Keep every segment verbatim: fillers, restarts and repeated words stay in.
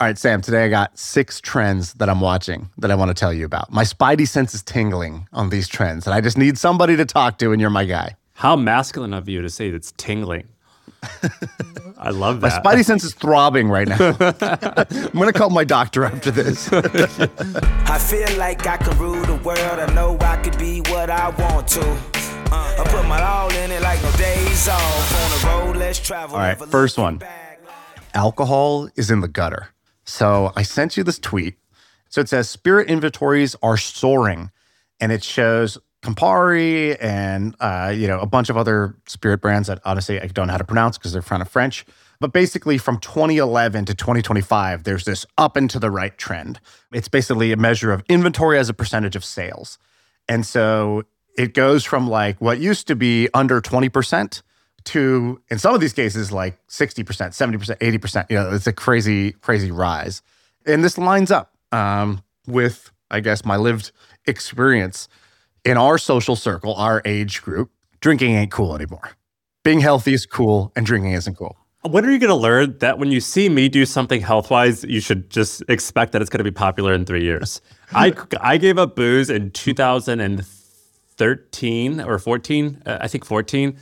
All right, Sam, today I got six trends that I'm watching that I want to tell you about. My spidey sense is tingling on these trends, and I just need somebody to talk to, and you're my guy. How masculine of you to say it's tingling. I love that. My spidey sense is throbbing right now. I'm going to call my doctor after this. I feel like I can rule the world. I know I could be what I want to. Uh, I put my all in it like no days off. On the road, let's travel. All right, first one. Alcohol is in the gutter. So I sent you this tweet. So it says, spirit inventories are soaring. And it shows Campari and, uh, you know, a bunch of other spirit brands that honestly I don't know how to pronounce because they're kind of French. But basically from twenty eleven to twenty twenty-five, there's this up and to the right trend. It's basically a measure of inventory as a percentage of sales. And so it goes from like what used to be under twenty percent to, in some of these cases, like sixty percent, seventy percent, eighty percent. You know, it's a crazy, crazy rise. And this lines up um, with, I guess, my lived experience. In our social circle, our age group, drinking ain't cool anymore. Being healthy is cool and drinking isn't cool. When are you going to learn that when you see me do something health-wise, you should just expect that it's going to be popular in three years? I, I gave up booze in two thousand thirteen or fourteen, uh, I think fourteen.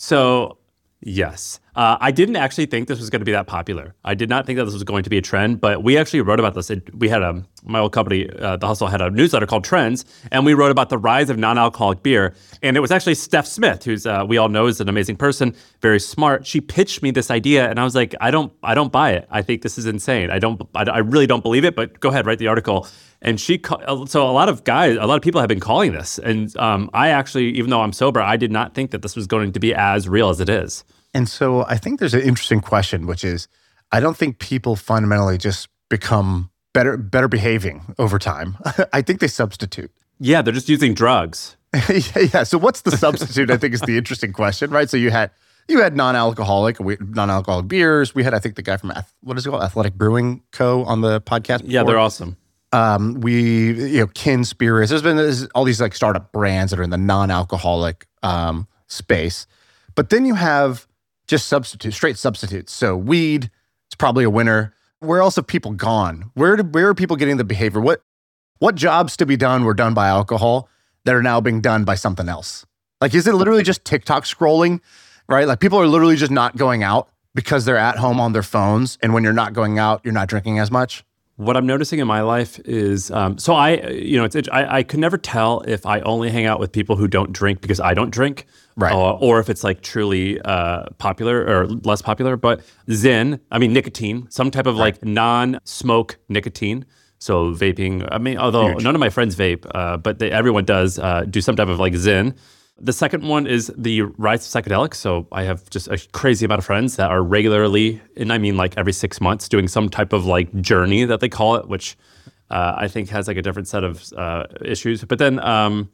So yes, uh, I didn't actually think this was going to be that popular. I did not think that this was going to be a trend, but we actually wrote about this. It, we had a, my old company, uh, The Hustle, had a newsletter called Trends, and we wrote about the rise of non-alcoholic beer. And it was actually Steph Smith, who's uh, we all know is an amazing person, very smart. She pitched me this idea, and I was like, I don't, I don't buy it. I think this is insane. I don't, I, I really don't believe it. But go ahead, write the article. And she, so a lot of guys, a lot of people have been calling this, and um, I actually, even though I'm sober, I did not think that this was going to be as real as it is. And so I think there's an interesting question, which is, I don't think people fundamentally just become better better behaving over time. I think they substitute. Yeah, they're just using drugs. yeah. So what's the substitute? I think is the interesting question, right? So you had you had non-alcoholic we, non-alcoholic beers. We had, I think, the guy from what is it called, Athletic Brewing Co. on the podcast before. Yeah, they're awesome. Um, we you know Kin Spirits. There's been there's all these like startup brands that are in the non-alcoholic um, space, but then you have just substitutes, straight substitutes. So weed is probably a winner. Where else have people gone? Where do, where are people getting the behavior? What what jobs to be done were done by alcohol that are now being done by something else? Like, is it literally just TikTok scrolling, right? Like people are literally just not going out because they're at home on their phones. And when you're not going out, you're not drinking as much. What I'm noticing in my life is, um, so I, you know, it's, it, I, I could never tell if I only hang out with people who don't drink because I don't drink, right? Or, or if it's like truly uh, popular or less popular. But Zyn, I mean, nicotine, some type of right. like non-smoke nicotine. So vaping, I mean, although Huge. None of my friends vape, uh, but they, everyone does uh, do some type of like Zyn. The second one is the rise of psychedelics. So I have just a crazy amount of friends that are regularly, and I mean like every six months, doing some type of like journey that they call it, which uh, I think has like a different set of uh, issues. But then um,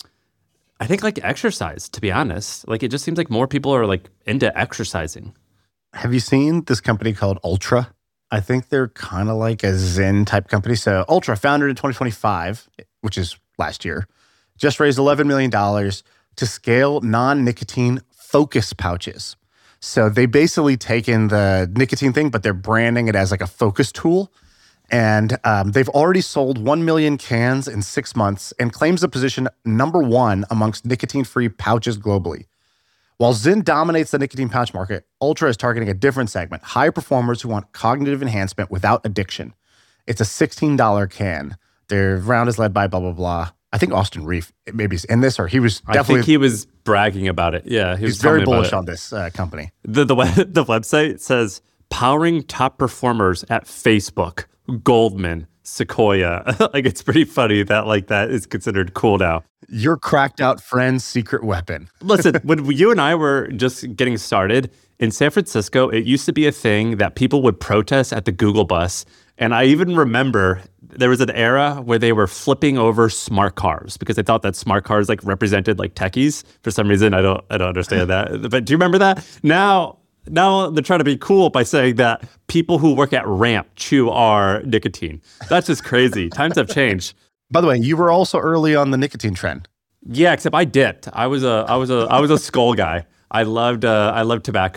I think like exercise, to be honest, like it just seems like more people are like into exercising. Have you seen this company called Ultra? I think they're kind of like a Zyn type company. So Ultra, founded in twenty twenty-five, which is last year, just raised eleven million dollars to scale non-nicotine focus pouches. So they basically taken the nicotine thing, but they're branding it as like a focus tool. And um, they've already sold one million cans in six months and claims the position number one amongst nicotine-free pouches globally. While Zyn dominates the nicotine pouch market, Ultra is targeting a different segment, high performers who want cognitive enhancement without addiction. It's a sixteen dollars can. Their round is led by blah, blah, blah. I think Austin Reef maybe is in this, or he was definitely... I think he was bragging about it. Yeah, he was he's very bullish on this uh, company. The, the, web, the website says, powering top performers at Facebook, Goldman, Sequoia. Like, it's pretty funny that like that is considered cool now. Your cracked out friend's secret weapon. Listen, when you and I were just getting started, in San Francisco, it used to be a thing that people would protest at the Google bus. And I even remember there was an era where they were flipping over smart cars because they thought that smart cars like represented like techies. For some reason, I don't I don't understand that. But do you remember that? Now, now they're trying to be cool by saying that people who work at Ramp chew our nicotine. That's just crazy. Times have changed. By the way, you were also early on the nicotine trend. Yeah, except I dipped. I was a I was a I was a skull guy. I loved uh, I loved tobacco.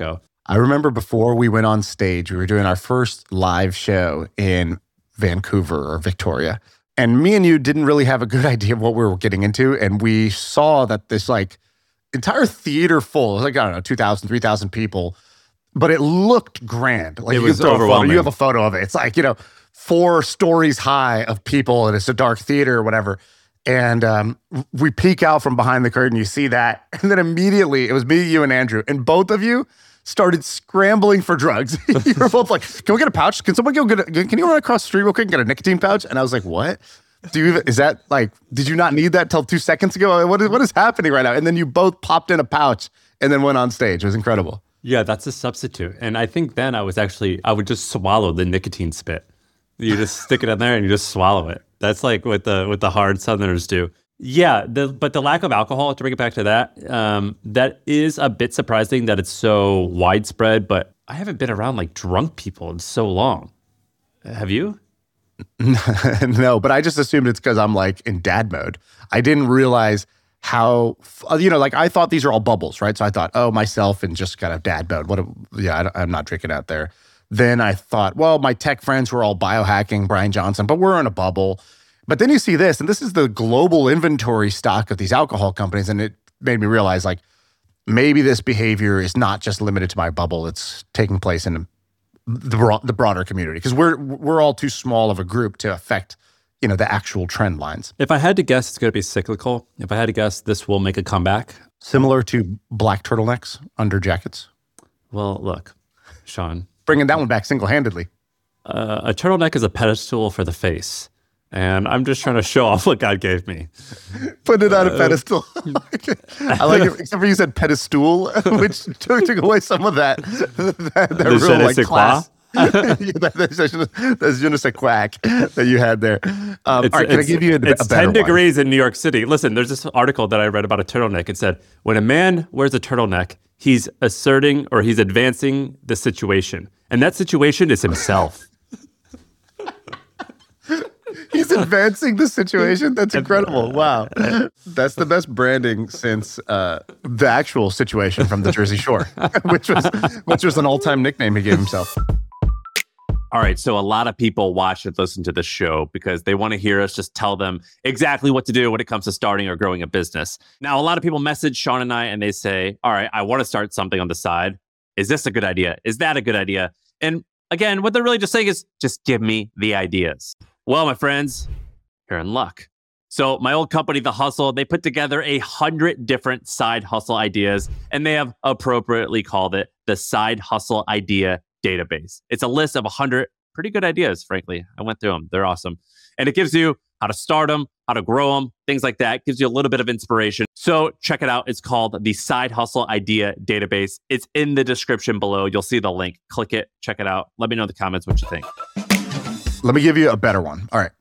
I remember before we went on stage, we were doing our first live show in Vancouver or Victoria. And me and you didn't really have a good idea of what we were getting into. And we saw that this like entire theater full, it was like, I don't know, two thousand, three thousand people, but it looked grand. Like It you was could throw a photo. overwhelming. You have a photo of it. It's like, you know, four stories high of people and it's a dark theater or whatever. And um, we peek out from behind the curtain, you see that. And then immediately it was me, you, and Andrew. And both of you started scrambling for drugs. You were both like, can we get a pouch? Can someone go get a, can you run across the street real quick and get a nicotine pouch? And I was like, what? Do you even, is that like, did you not need that till two seconds ago? What is, what is happening right now? And then you both popped in a pouch and then went on stage. It was incredible. Yeah, that's a substitute. And I think then I was actually, I would just swallow the nicotine spit. You just stick it in there and you just swallow it. That's like what the what the hard Southerners do. Yeah, the, but the lack of alcohol, to bring it back to that, um, that is a bit surprising that it's so widespread, but I haven't been around like drunk people in so long. Have you? No, but I just assumed it's because I'm like in dad mode. I didn't realize how, you know, like I thought these are all bubbles, right? So I thought, oh, myself and just kind of dad mode. What? A, yeah, I, I'm not drinking out there. Then I thought, well, my tech friends were all biohacking, Brian Johnson, but we're in a bubble. But then you see this, and this is the global inventory stock of these alcohol companies, and it made me realize, like, maybe this behavior is not just limited to my bubble; it's taking place in the bro- the broader community because we're we're all too small of a group to affect, you know, the actual trend lines. If I had to guess, it's going to be cyclical. If I had to guess, this will make a comeback. Similar to black turtlenecks under jackets. Well, look, Sean. Bringing that one back single-handedly. Uh, a turtleneck is a pedestal for the face. And I'm just trying to show off what God gave me. Put it on a pedestal. I like it, except for you said pedestal, which took, took away some of that, that, that The real je ne like sais class. That's je ne sais quack that you had there. Um, all right, can I give you a, it's a better ten one? degrees in New York City. Listen, there's this article that I read about a turtleneck. It said, when a man wears a turtleneck, he's asserting or he's advancing the situation. And that situation is himself. He's advancing the situation. That's incredible. Wow. That's the best branding since uh, the actual situation from the Jersey Shore, which was which was an all-time nickname he gave himself. All right, so a lot of people watch and listen to this show because they want to hear us just tell them exactly what to do when it comes to starting or growing a business. Now, a lot of people message Sean and I and they say, all right, I want to start something on the side. Is this a good idea? Is that a good idea? And again, what they're really just saying is just give me the ideas. Well, my friends, you're in luck. So my old company, The Hustle, they put together a hundred different side hustle ideas, and they have appropriately called it the Side Hustle Idea Database. It's a list of a hundred pretty good ideas, frankly. I went through them. They're awesome. And it gives you how to start them, how to grow them, things like that. It gives you a little bit of inspiration. So check it out. It's called the Side Hustle Idea Database. It's in the description below. You'll see the link. Click it. Check it out. Let me know in the comments what you think. Let me give you a better one. All right.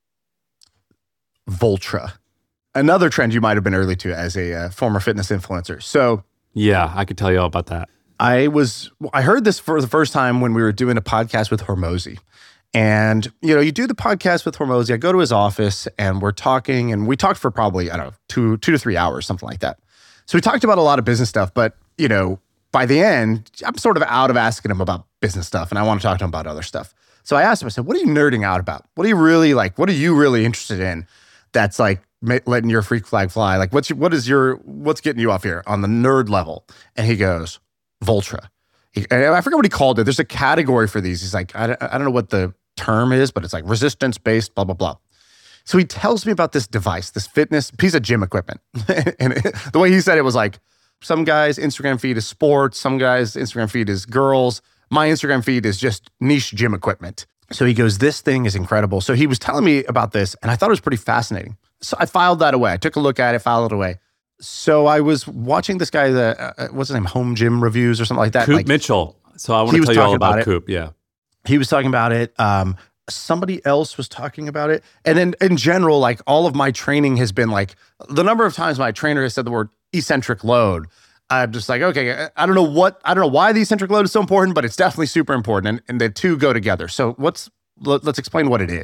Voltra. Another trend you might have been early to as a uh, former fitness influencer. So Yeah, I could tell you all about that. I was, I heard this for the first time when we were doing a podcast with Hormozi. And, you know, you do the podcast with Hormozi, I go to his office and we're talking and we talked for probably, I don't know, two, two to three hours, something like that. So we talked about a lot of business stuff, but, you know, by the end, I'm sort of out of asking him about business stuff and I want to talk to him about other stuff. So I asked him, I said, what are you nerding out about? What are you really like, what are you really interested in that's like letting your freak flag fly? Like what's your, what is your, what's getting you off here on the nerd level? And he goes, Voltra. He, and I forget what he called it. There's a category for these. He's like, I, I don't know what the term is, but it's like resistance-based, blah, blah, blah. So he tells me about this device, this fitness piece of gym equipment. And it, the way he said it was like, some guys' Instagram feed is sports, some guys' Instagram feed is girls. My Instagram feed is just niche gym equipment. So he goes, this thing is incredible. So he was telling me about this, and I thought it was pretty fascinating. So I filed that away. I took a look at it, filed it away. So I was watching this guy, the uh, what's his name, Home Gym Reviews or something like that. Coop like, Mitchell. So I want he to was tell you all talking about, about it. Coop. Yeah. He was talking about it. Um, somebody else was talking about it. And then in general, like all of my training has been like, the number of times my trainer has said the word eccentric load, I'm just like, okay, I don't know what, I don't know why the eccentric load is so important, but it's definitely super important. And, and the two go together. So what's, let, let's explain what it is.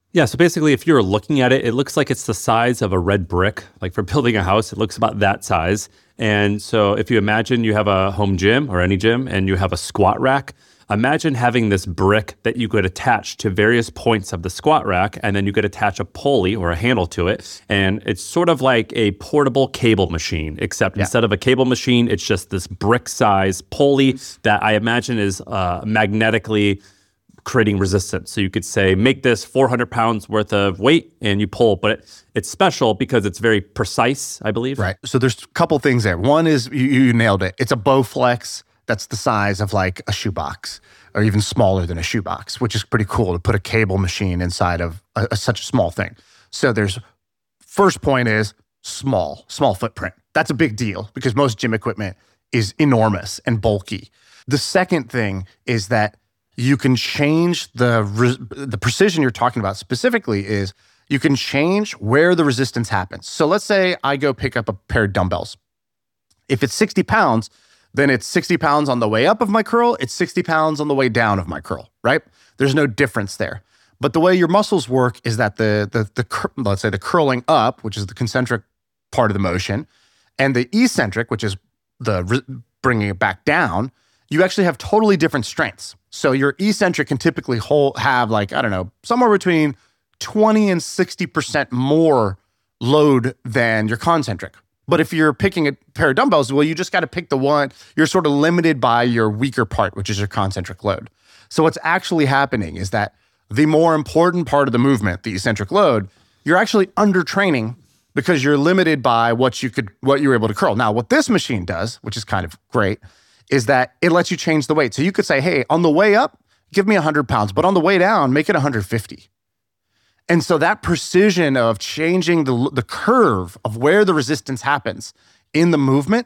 Yeah, so basically, if you're looking at it, it looks like it's the size of a red brick. Like for building a house, it looks about that size. And so if you imagine you have a home gym or any gym and you have a squat rack, imagine having this brick that you could attach to various points of the squat rack, and then you could attach a pulley or a handle to it. And it's sort of like a portable cable machine, except yeah. instead of a cable machine, it's just this brick size pulley that I imagine is uh, magnetically creating resistance. So you could say, make this four hundred pounds worth of weight and you pull, but it, it's special because it's very precise, I believe. Right. So there's a couple things there. One is, you, you nailed it. It's a Bowflex that's the size of like a shoebox or even smaller than a shoebox, which is pretty cool to put a cable machine inside of a, a, such a small thing. So there's, first point is small, small footprint. That's a big deal because most gym equipment is enormous and bulky. The second thing is that you can change the the precision you're talking about specifically is you can change where the resistance happens. So let's say I go pick up a pair of dumbbells. If it's sixty pounds, then it's sixty pounds on the way up of my curl. It's sixty pounds on the way down of my curl, right? There's no difference there. But the way your muscles work is that the, the, the let's say the curling up, which is the concentric part of the motion, and the eccentric, which is the bringing it back down, you actually have totally different strengths. So your eccentric can typically hold, have like, I don't know, somewhere between twenty and sixty percent more load than your concentric. But if you're picking a pair of dumbbells, well, you just got to pick the one, you're sort of limited by your weaker part, which is your concentric load. So what's actually happening is that the more important part of the movement, the eccentric load, you're actually undertraining because you're limited by what you could, what you're able to curl. Now, what this machine does, which is kind of great, is that it lets you change the weight. So you could say, hey, on the way up, give me one hundred pounds, but on the way down, make it one hundred fifty. And so that precision of changing the, the curve of where the resistance happens in the movement,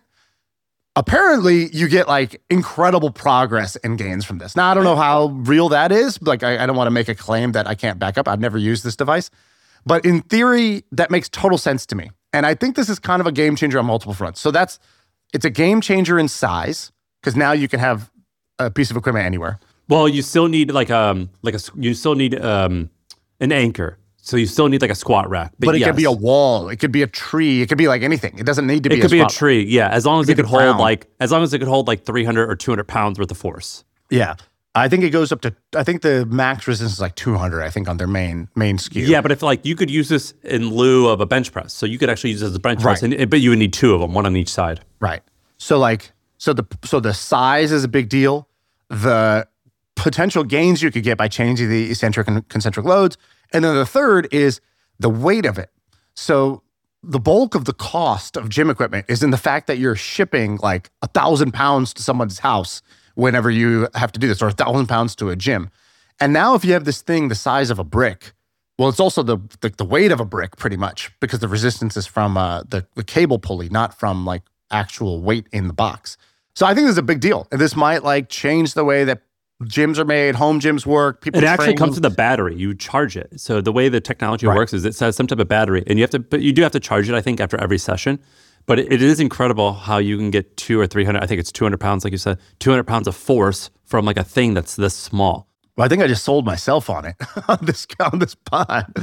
apparently you get like incredible progress and gains from this. Now, I don't know how real that is. Like, I, I don't want to make a claim that I can't back up. I've never used this device. But in theory, that makes total sense to me. And I think this is kind of a game changer on multiple fronts. So that's, it's a game changer in size, because now you can have a piece of equipment anywhere. Well, you still need like um like a you still need um an anchor. So you still need like a squat rack. But, but it yes. could be a wall. It could be a tree. It could be like anything. It doesn't need to be. It could a be a squat tree. rack. Yeah, as long as it, it could hold ground. like as long as it could hold like three hundred or two hundred pounds worth of force. Yeah. I think it goes up to, I think the max resistance is like two hundred, I think, on their main main S K U. Yeah, but if like you could use this in lieu of a bench press. So you could actually use this as a bench right. press, and, but you would need two of them, one on each side. Right. So like, so the so the size is a big deal. The potential gains you could get by changing the eccentric and concentric loads. And then the third is the weight of it. So the bulk of the cost of gym equipment is in the fact that you're shipping like a thousand pounds to someone's house whenever you have to do this, or a thousand pounds to a gym. And now if you have this thing the size of a brick, well, it's also the the, the weight of a brick pretty much, because the resistance is from uh, the, the cable pulley, not from like actual weight in the box. So I think this is a big deal. And this might like change the way that gyms are made, home gyms work. People It actually train. comes with a battery. You charge it. So the way the technology Right. works is it says some type of battery, and you have to, but you do have to charge it, I think, after every session. But it, it is incredible how you can get two or three hundred, I think it's two hundred pounds, like you said, two hundred pounds of force from like a thing that's this small. Well, I think I just sold myself on it on this on this pod.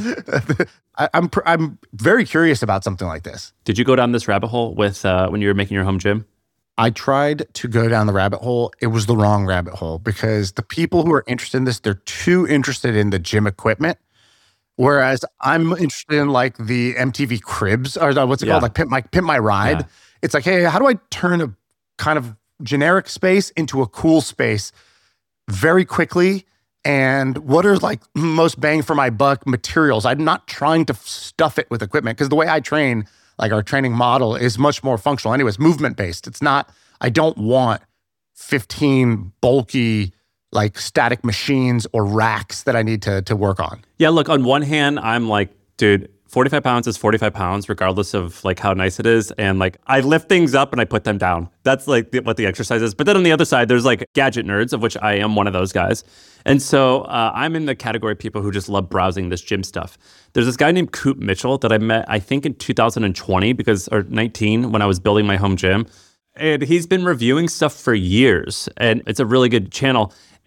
I, I'm pr- I'm very curious about something like this. Did you go down this rabbit hole with uh, when you were making your home gym? I tried to go down the rabbit hole. It was the wrong rabbit hole, because the people who are interested in this, they're too interested in the gym equipment. Whereas I'm interested in like the M T V Cribs, or what's it Yeah. called? Like Pimp My, Pimp My Ride. Yeah. It's like, hey, how do I turn a kind of generic space into a cool space very quickly? And what are like most bang for my buck materials? I'm not trying to stuff it with equipment, because the way I train, like our training model, is much more functional. Anyways, movement based. It's not, I don't want fifteen bulky like static machines or racks that I need to to work on. Yeah, look, on one hand, I'm like, dude, forty-five pounds is forty-five pounds, regardless of like how nice it is. And like, I lift things up and I put them down. That's like the, what the exercise is. But then on the other side, there's like gadget nerds, of which I am one of those guys. And so uh, I'm in the category of people who just love browsing this gym stuff. There's this guy named Coop Mitchell that I met, I think in two thousand twenty, because, or nineteen, when I was building my home gym. And he's been reviewing stuff for years. And it's a really good channel.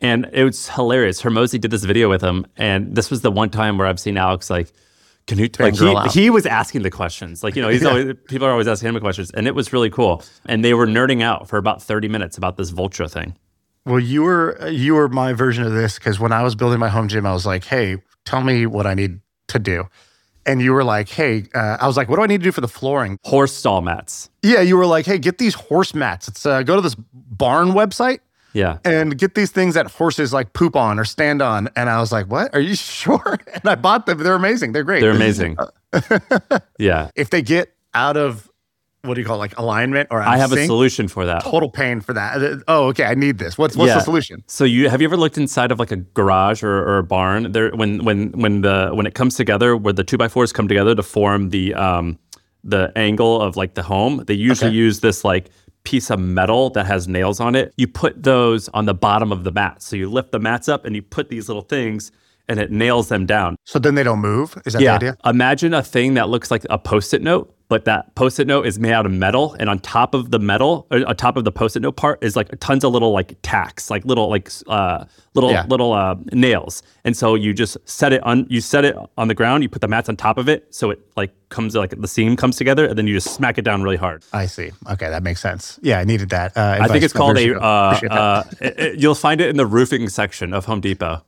And it was hilarious. Hermosi did this video with him. And this was the one time where I've seen Alex like, can you, like he, he was asking the questions. Like, you know, he's yeah. always, people are always asking him questions. And it was really cool. And they were nerding out for about thirty minutes about this Vultra thing. Well, you were, you were my version of this because when I was building my home gym, I was like, hey, tell me what I need to do. And you were like, hey, uh, I was like, what do I need to do for the flooring? Horse stall mats. Yeah, you were like, hey, get these horse mats. It's uh, go to this barn website. Yeah. And get these things that horses like poop on or stand on. And I was like, what? Are you sure? And I bought them. They're amazing. They're great. They're amazing. Yeah. If they get out of, what do you call it, like alignment or out I of have sync, a solution for that. Total pain for that. Oh, okay. I need this. What's what's yeah. the solution? So you have you ever looked inside of like a garage or, or a barn? There when when when the when it comes together, where the two by fours come together to form the um the angle of like the home, they usually Okay. use this like piece of metal that has nails on it. You put those on the bottom of the mat. So you lift the mats up and you put these little things and it nails them down. So then they don't move? Is that yeah. the idea? Imagine a thing that looks like a Post-it note, but that Post-it note is made out of metal, and on top of the metal, or on top of the Post-it note part, is like tons of little like tacks, like little like uh, little Yeah. little uh, nails. And so you just set it on, you set it on the ground. You put the mats on top of it, so it like comes like the seam comes together, and then you just smack it down really hard. I see. Okay, that makes sense. Yeah, I needed that. Uh, I think it's called a. Uh, Appreciate that. uh, it, it, you'll find it in the roofing section of Home Depot.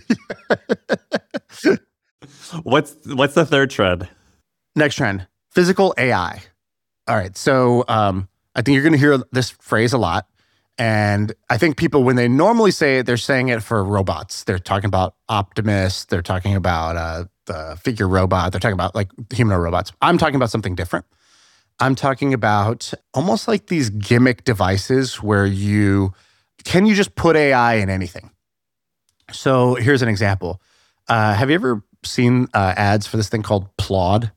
what's what's the third trend? Next trend, physical A I. All right, so um, I think you're going to hear this phrase a lot. And I think people, when they normally say it, they're saying it for robots. They're talking about Optimus. They're talking about uh, the figure robot. They're talking about like humanoid robots. I'm talking about something different. I'm talking about almost like these gimmick devices where you, can you just put A I in anything? So here's an example. Uh, have you ever seen uh, ads for this thing called Plaud?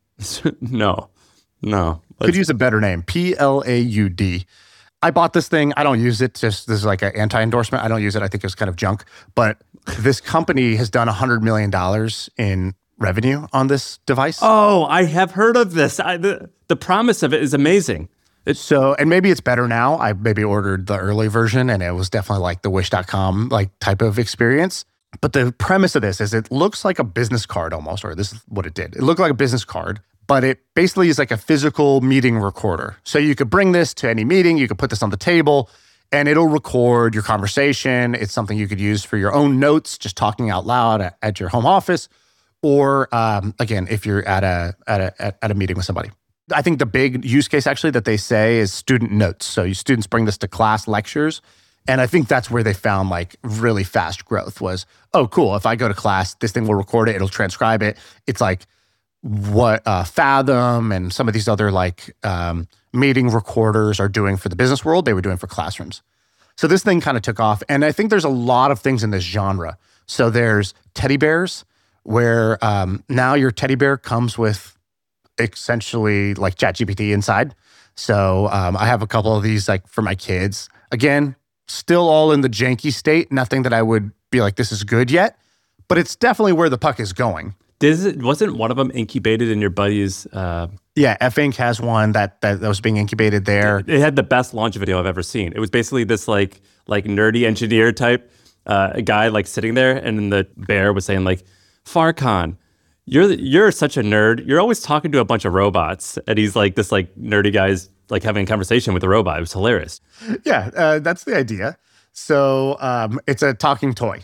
no, no. Could use a better name, P L A U D. I bought this thing. I don't use it. Just this is like an anti-endorsement. I don't use it. I think it's kind of junk. But this company has done one hundred million dollars in revenue on this device. Oh, I have heard of this. I, the, the promise of it is amazing. It's so, and maybe it's better now. I maybe ordered the early version and it was definitely like the wish dot com like type of experience. But the premise of this is it looks like a business card almost, or this is what it did. It looked like a business card, but it basically is like a physical meeting recorder. So you could bring this to any meeting, you could put this on the table, and it'll record your conversation. It's something you could use for your own notes, just talking out loud at, at your home office, or um, again, if you're at a at a at, at a meeting with somebody. I think the big use case actually that they say is student notes. So you students bring this to class lectures. And I think that's where they found like really fast growth was, oh, cool. If I go to class, this thing will record it. It'll transcribe it. It's like what uh, Fathom and some of these other like um, meeting recorders are doing for the business world, they were doing for classrooms. So this thing kind of took off. And I think there's a lot of things in this genre. So there's teddy bears where um, now your teddy bear comes with essentially like ChatGPT inside. So um, I have a couple of these like for my kids. Again, still all in the janky state. Nothing that I would be like, this is good yet, but it's definitely where the puck is going. Does it, wasn't one of them incubated in your buddy's? Uh, yeah, F-Inc has one that, that that was being incubated there. It had the best launch video I've ever seen. It was basically this like like nerdy engineer type uh, guy like sitting there, and then the bear was saying like, Farcon, You're you're such a nerd. You're always talking to a bunch of robots, and he's like this like nerdy guy's like having a conversation with a robot. It was hilarious. Yeah, uh, that's the idea. So um, it's a talking toy.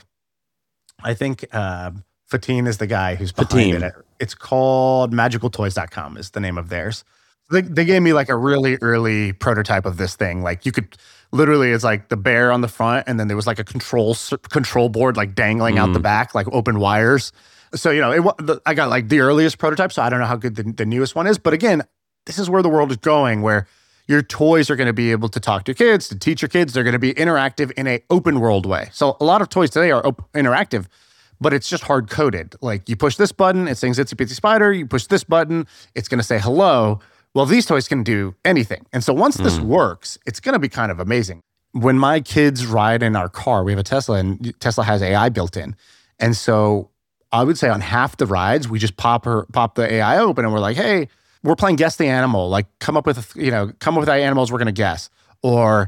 I think uh, Fatine is the guy who's behind Fatine. it. It's called magical toys dot com is the name of theirs. They, they gave me like a really early prototype of this thing. Like you could literally, it's like the bear on the front, and then there was like a control control board like dangling mm. out the back, like open wires. So, you know, it, the, I got like the earliest prototype, so I don't know how good the, the newest one is. But again, this is where the world is going, where your toys are going to be able to talk to kids, to teach your kids. They're going to be interactive in a open world way. So a lot of toys today are op- interactive, but it's just hard coded. Like you push this button, it sings Itsy Bitsy Spider. You push this button, it's going to say hello. Well, these toys can do anything. And so once mm. this works, it's going to be kind of amazing. When my kids ride in our car, we have a Tesla, and Tesla has A I built in. And so I would say on half the rides, we just pop her, pop the A I open, and we're like, "Hey, we're playing guess the animal. Like, come up with, you know, come up with the animals we're gonna guess." Or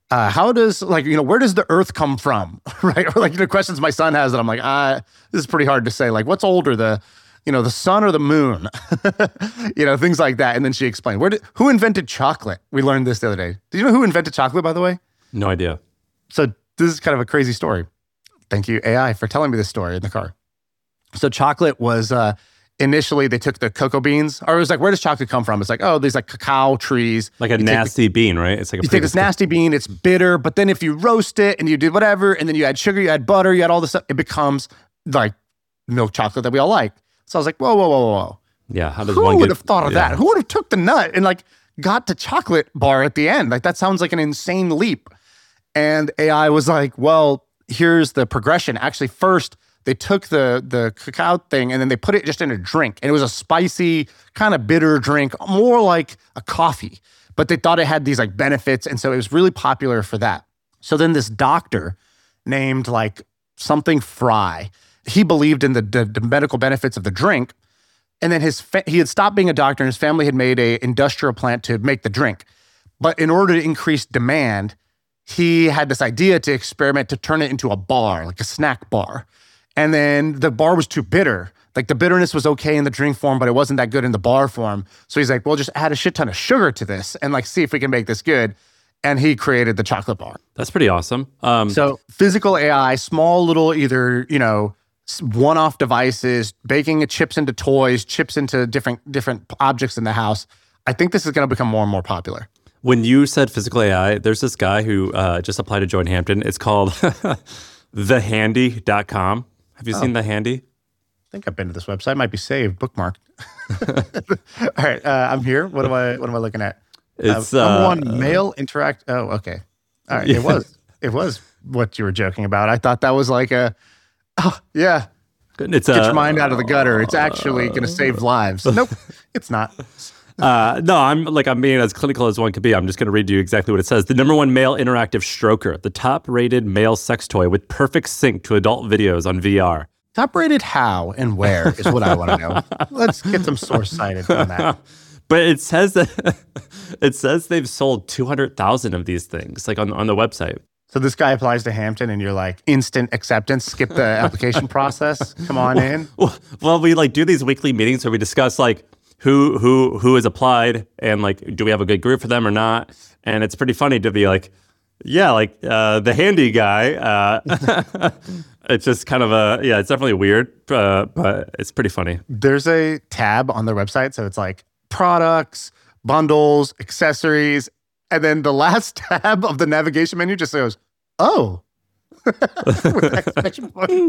uh, how does, like, you know, where does the earth come from? Right? Or like, you know, questions my son has that I'm like, ah, this is pretty hard to say. Like, what's older, the, you know, the sun or the moon? You know, things like that. And then she explained, where did, who invented chocolate? We learned this the other day. Did you know who invented chocolate, by the way? No idea. So this is kind of a crazy story. Thank you, A I, for telling me this story in the car. So chocolate was, uh, initially they took the cocoa beans, or it was like, where does chocolate come from? It's like, oh, there's like cacao trees. Like a you nasty the, bean, right? It's like a You take this nasty bean, it's bitter, but then if you roast it and you do whatever, and then you add sugar, you add butter, you add all this stuff, it becomes like milk chocolate that we all like. So I was like, whoa, whoa, whoa, whoa, whoa. Yeah, how does Who one would get, have thought of yeah. that? Who would have took the nut and like got to chocolate bar at the end? Like that sounds like an insane leap. And A I was like, well, here's the progression. Actually, first, they took the the cacao thing and then they put it just in a drink. And it was a spicy, kind of bitter drink, more like a coffee. But they thought it had these like benefits. And so it was really popular for that. So then this doctor named like something Fry, he believed in the, the, the medical benefits of the drink. And then his fa- he had stopped being a doctor and his family had made a industrial plant to make the drink. But in order to increase demand, he had this idea to experiment to turn it into a bar, like a snack bar. And then the bar was too bitter. Like the bitterness was okay in the drink form, but it wasn't that good in the bar form. So he's like, well, just add a shit ton of sugar to this and like see if we can make this good. And he created the chocolate bar. That's pretty awesome. Um, so physical A I, small little either, you know, one-off devices, baking chips into toys, chips into different different objects in the house. I think this is going to become more and more popular. When you said physical A I, there's this guy who uh, just applied to join Hampton. It's called the handy dot com. Have you oh. seen The Handy? I think I've been to this website. It might be saved, bookmarked. All right, uh, I'm here. What am I? What am I looking at? It's uh, number uh, one mail interact. Oh, okay. All right, yeah. it was. It was what you were joking about. I thought that was like a. Oh yeah. It's Get a, your mind out of the gutter. It's actually going to save lives. Nope, it's not. Uh, no, I'm like, I'm being as clinical as one could be. I'm just going to read you exactly what it says. The number one male interactive stroker, the top rated male sex toy with perfect sync to adult videos on V R. Top rated how and where is what I want to know. Let's get some source cited on that. But it says that it says they've sold two hundred thousand of these things, like on, on the website. So this guy applies to Hampton and you're like, instant acceptance, skip the application process, come on in. Well, well, we like do these weekly meetings where we discuss like, who who who has applied and like do we have a good group for them or not, and it's pretty funny to be like, yeah, like uh the handy guy, uh it's just kind of a yeah it's definitely weird, uh, but it's pretty funny. There's a tab on their website, so it's like products, bundles, accessories, and then the last tab of the navigation menu just goes, oh. With exclamation point.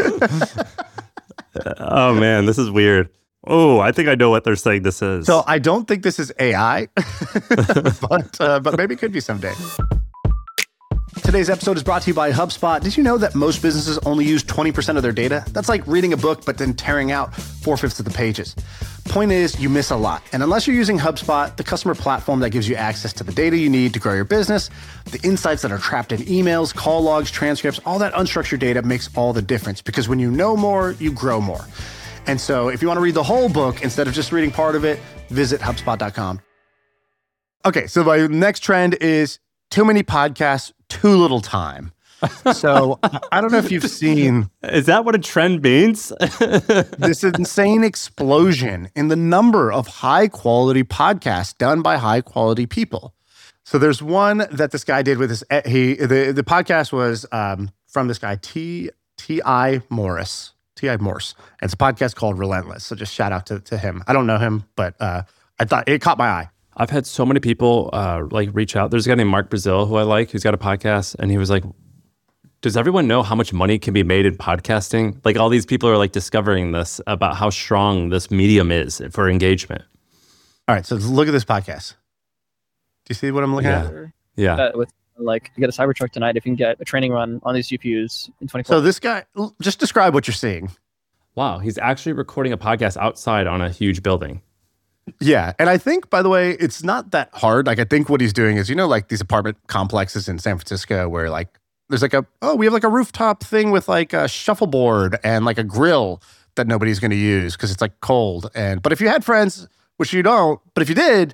Oh man, this is weird. Oh, I think I know what they're saying this is. So I don't think this is A I, but uh, but maybe it could be someday. Today's episode is brought to you by HubSpot. Did you know that most businesses only use twenty percent of their data? That's like reading a book, but then tearing out four-fifths of the pages. Point is, you miss a lot. And unless you're using HubSpot, the customer platform that gives you access to the data you need to grow your business, the insights that are trapped in emails, call logs, transcripts, all that unstructured data makes all the difference. Because when you know more, you grow more. And so if you want to read the whole book instead of just reading part of it, visit HubSpot dot com. Okay, so my next trend is too many podcasts, too little time. So I don't know if you've seen... Is that what a trend means? This insane explosion in the number of high-quality podcasts done by high-quality people. So there's one that this guy did with his... He The, the podcast was um, from this guy, T. T. I. Morris. T I. Morse. And it's a podcast called Relentless. So just shout out to, to him. I don't know him, but uh, I thought it caught my eye. I've had so many people uh, like reach out. There's a guy named Mark Brazil who I like, who's got a podcast. And he was like, does everyone know how much money can be made in podcasting? Like all these people are like discovering this about how strong this medium is for engagement. All right. So look at this podcast. Do you see what I'm looking yeah. at? Yeah. Uh, with like, you get a Cybertruck tonight if you can get a training run on these G P Us in twenty-four. So this guy, just describe what you're seeing. Wow. He's actually recording a podcast outside on a huge building. Yeah. And I think, by the way, it's not that hard. Like, I think what he's doing is, you know, like these apartment complexes in San Francisco where like, there's like a, oh, we have like a rooftop thing with like a shuffleboard and like a grill that nobody's going to use because it's like cold. And, but if you had friends, which you don't, but if you did,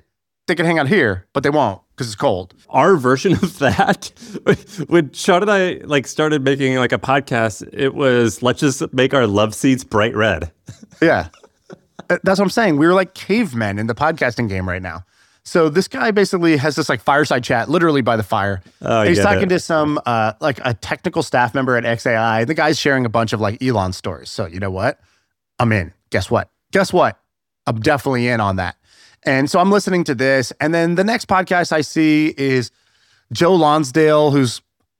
they can hang out here, but they won't because it's cold. Our version of that, when Sean and I like started making like a podcast, it was let's just make our love seats bright red. Yeah. That's what I'm saying. We were like cavemen in the podcasting game right now. So this guy basically has this like fireside chat, literally by the fire. Oh, and he's yeah, talking that. to some uh, like a technical staff member at X A I. The guy's sharing a bunch of like Elon stories. So you know what? I'm in. Guess what? Guess what? I'm definitely in on that. And so I'm listening to this. And then the next podcast I see is Joe Lonsdale, who's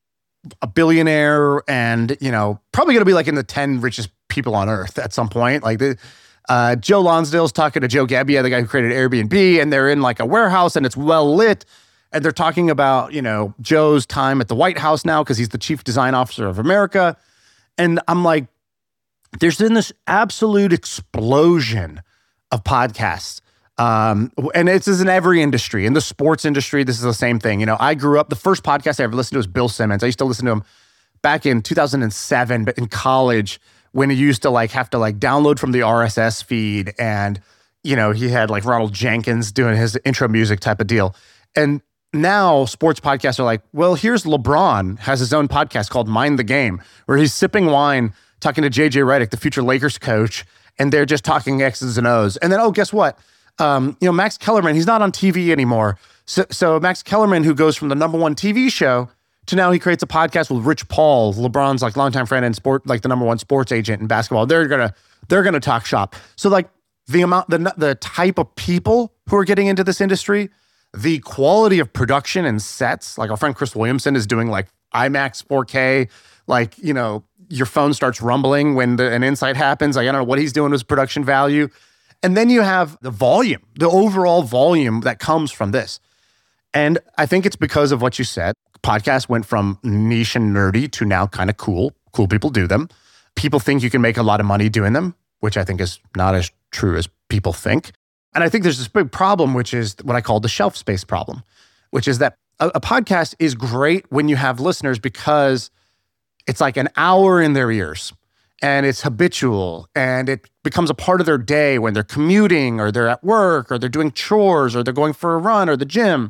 a billionaire and, you know, probably going to be like in the ten richest people on earth at some point. Like the, uh, Joe Lonsdale's talking to Joe Gebbia, the guy who created Airbnb, and they're in like a warehouse and it's well lit. And they're talking about, you know, Joe's time at the White House now because he's the chief design officer of America. And I'm like, there's been this absolute explosion of podcasts. Um, and it's is in every industry. In the sports industry, this is the same thing. You know, I grew up, the first podcast I ever listened to was Bill Simmons. I used to listen to him back in two thousand seven, but in college when he used to like have to like download from the R S S feed. And, you know, he had like Ronald Jenkins doing his intro music type of deal. And now sports podcasts are like, well, here's LeBron has his own podcast called Mind the Game, where he's sipping wine, talking to J J Redick, the future Lakers coach, and they're just talking X's and O's. And then, oh, guess what? Um, you know, Max Kellerman, he's not on T V anymore. So, so Max Kellerman, who goes from the number one T V show to now he creates a podcast with Rich Paul, LeBron's like longtime friend and sport, like the number one sports agent in basketball. They're gonna they're gonna talk shop. So like the amount, the the type of people who are getting into this industry, the quality of production and sets. Like our friend Chris Williamson is doing like IMAX four K. Like, you know, your phone starts rumbling when the, an insight happens. Like, I don't know what he's doing with his production value. And then you have the volume, the overall volume that comes from this. And I think it's because of what you said. Podcasts went from niche and nerdy to now kind of cool. Cool people do them. People think you can make a lot of money doing them, which I think is not as true as people think. And I think there's this big problem, which is what I call the shelf space problem, which is that a, a podcast is great when you have listeners because it's like an hour in their ears. And it's habitual and it becomes a part of their day when they're commuting or they're at work or they're doing chores or they're going for a run or the gym.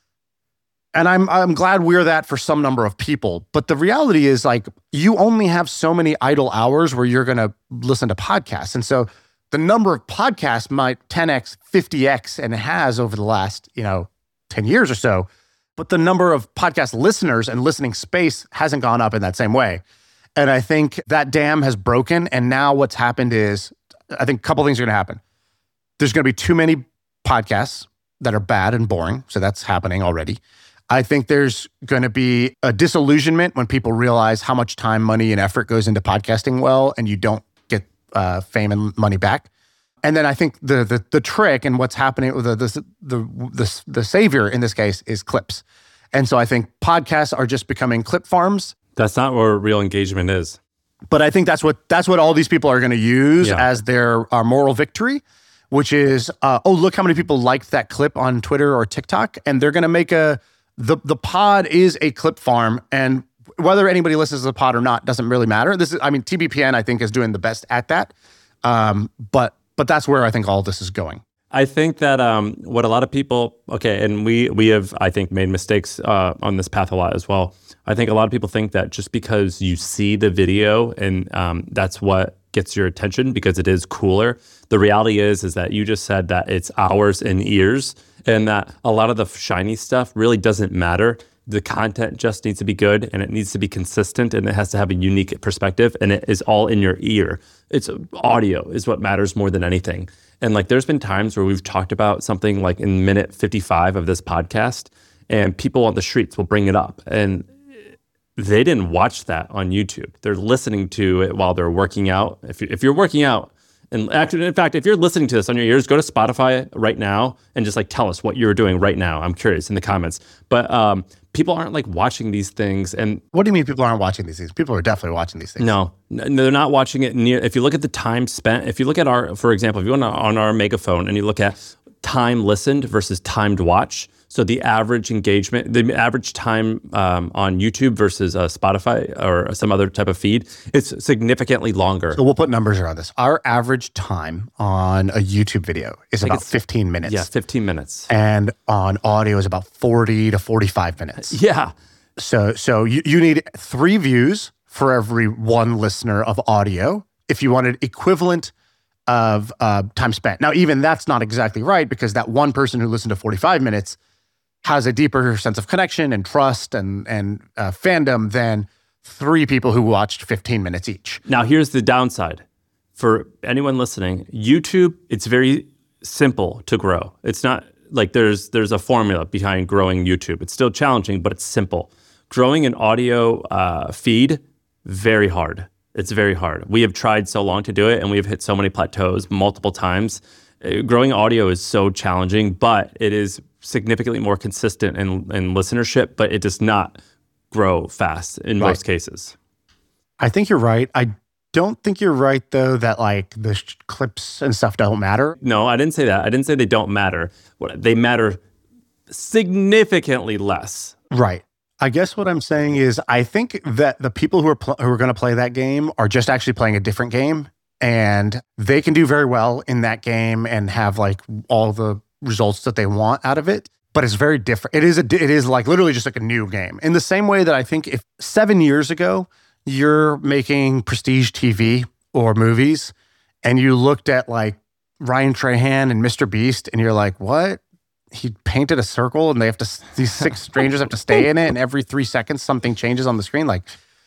And I'm I'm glad we're that for some number of people. But the reality is like you only have so many idle hours where you're going to listen to podcasts. And so the number of podcasts might ten X, fifty X, and it has over the last, you know, ten years or so. But the number of podcast listeners and listening space hasn't gone up in that same way. And I think that dam has broken. And now what's happened is, I think a couple things are going to happen. There's going to be too many podcasts that are bad and boring. So that's happening already. I think there's going to be a disillusionment when people realize how much time, money, and effort goes into podcasting well, and you don't get uh, fame and money back. And then I think the the, the trick and what's happening with the the, the the the savior in this case is clips. And so I think podcasts are just becoming clip farms. That's not where real engagement is. But I think that's what that's what all these people are going to use Yeah. as their uh, moral victory, which is, uh, oh, look how many people liked that clip on Twitter or TikTok. And they're going to make a, the the pod is a clip farm. And whether anybody listens to the pod or not doesn't really matter. This is, I mean, T B P N, I think, is doing the best at that. Um, but but that's where I think all this is going. I think that um, what a lot of people, okay, and we we have, I think, made mistakes uh, on this path a lot as well. I think a lot of people think that just because you see the video and um, that's what gets your attention because it is cooler. The reality is, is that you just said that it's hours and ears and that a lot of the shiny stuff really doesn't matter. The content just needs to be good and it needs to be consistent and it has to have a unique perspective and it is all in your ear. It's audio is what matters more than anything. And like, there's been times where we've talked about something like in minute fifty-five of this podcast and people on the streets will bring it up and they didn't watch that on YouTube. They're listening to it while they're working out. If, you, if you're working out, and actually, in fact, if you're listening to this on your ears, go to Spotify right now and just like tell us what you're doing right now. I'm curious in the comments. But um, people aren't like watching these things. And What do you mean people aren't watching these things? People are definitely watching these things. no, n- they're not watching it near. If you look at the time spent, if you look at our, for example, if you go on our, on our Megaphone and you look at time listened versus timed watch. So the average engagement, the average time um, on YouTube versus uh, Spotify or some other type of feed, it's significantly longer. So we'll put numbers around this. Our average time on a YouTube video is about fifteen minutes. Yeah, fifteen minutes. And on audio is about forty to forty-five minutes. Yeah. So so you, you need three views for every one listener of audio if you wanted equivalent of uh, time spent. Now, even that's not exactly right because that one person who listened to forty-five minutes has a deeper sense of connection and trust and, and uh, fandom than three people who watched fifteen minutes each. Now, here's the downside. For anyone listening, YouTube, it's very simple to grow. It's not like there's there's a formula behind growing YouTube. It's still challenging, but it's simple. Growing an audio uh, feed, very hard. It's very hard. We have tried so long to do it, and we have hit so many plateaus multiple times. Uh, growing audio is so challenging, but it is significantly more consistent in, in listenership, but it does not grow fast in Right. most cases. I think you're right. I don't think you're right, though, that like the sh- clips and stuff don't matter. No, I didn't say that. I didn't say they don't matter. What- They matter significantly less. Right. I guess what I'm saying is I think that the people who are pl- who are going to play that game are just actually playing a different game, and they can do very well in that game and have like all the results that they want out of it. But it's very different. It is a it is like literally just like a new game. In the same way that I think if seven years ago you're making prestige T V or movies and you looked at like Ryan Trahan and Mister Beast and you're like, what? He painted a circle and they have to, these six strangers have to stay in it, and every three seconds something changes on the screen. Like,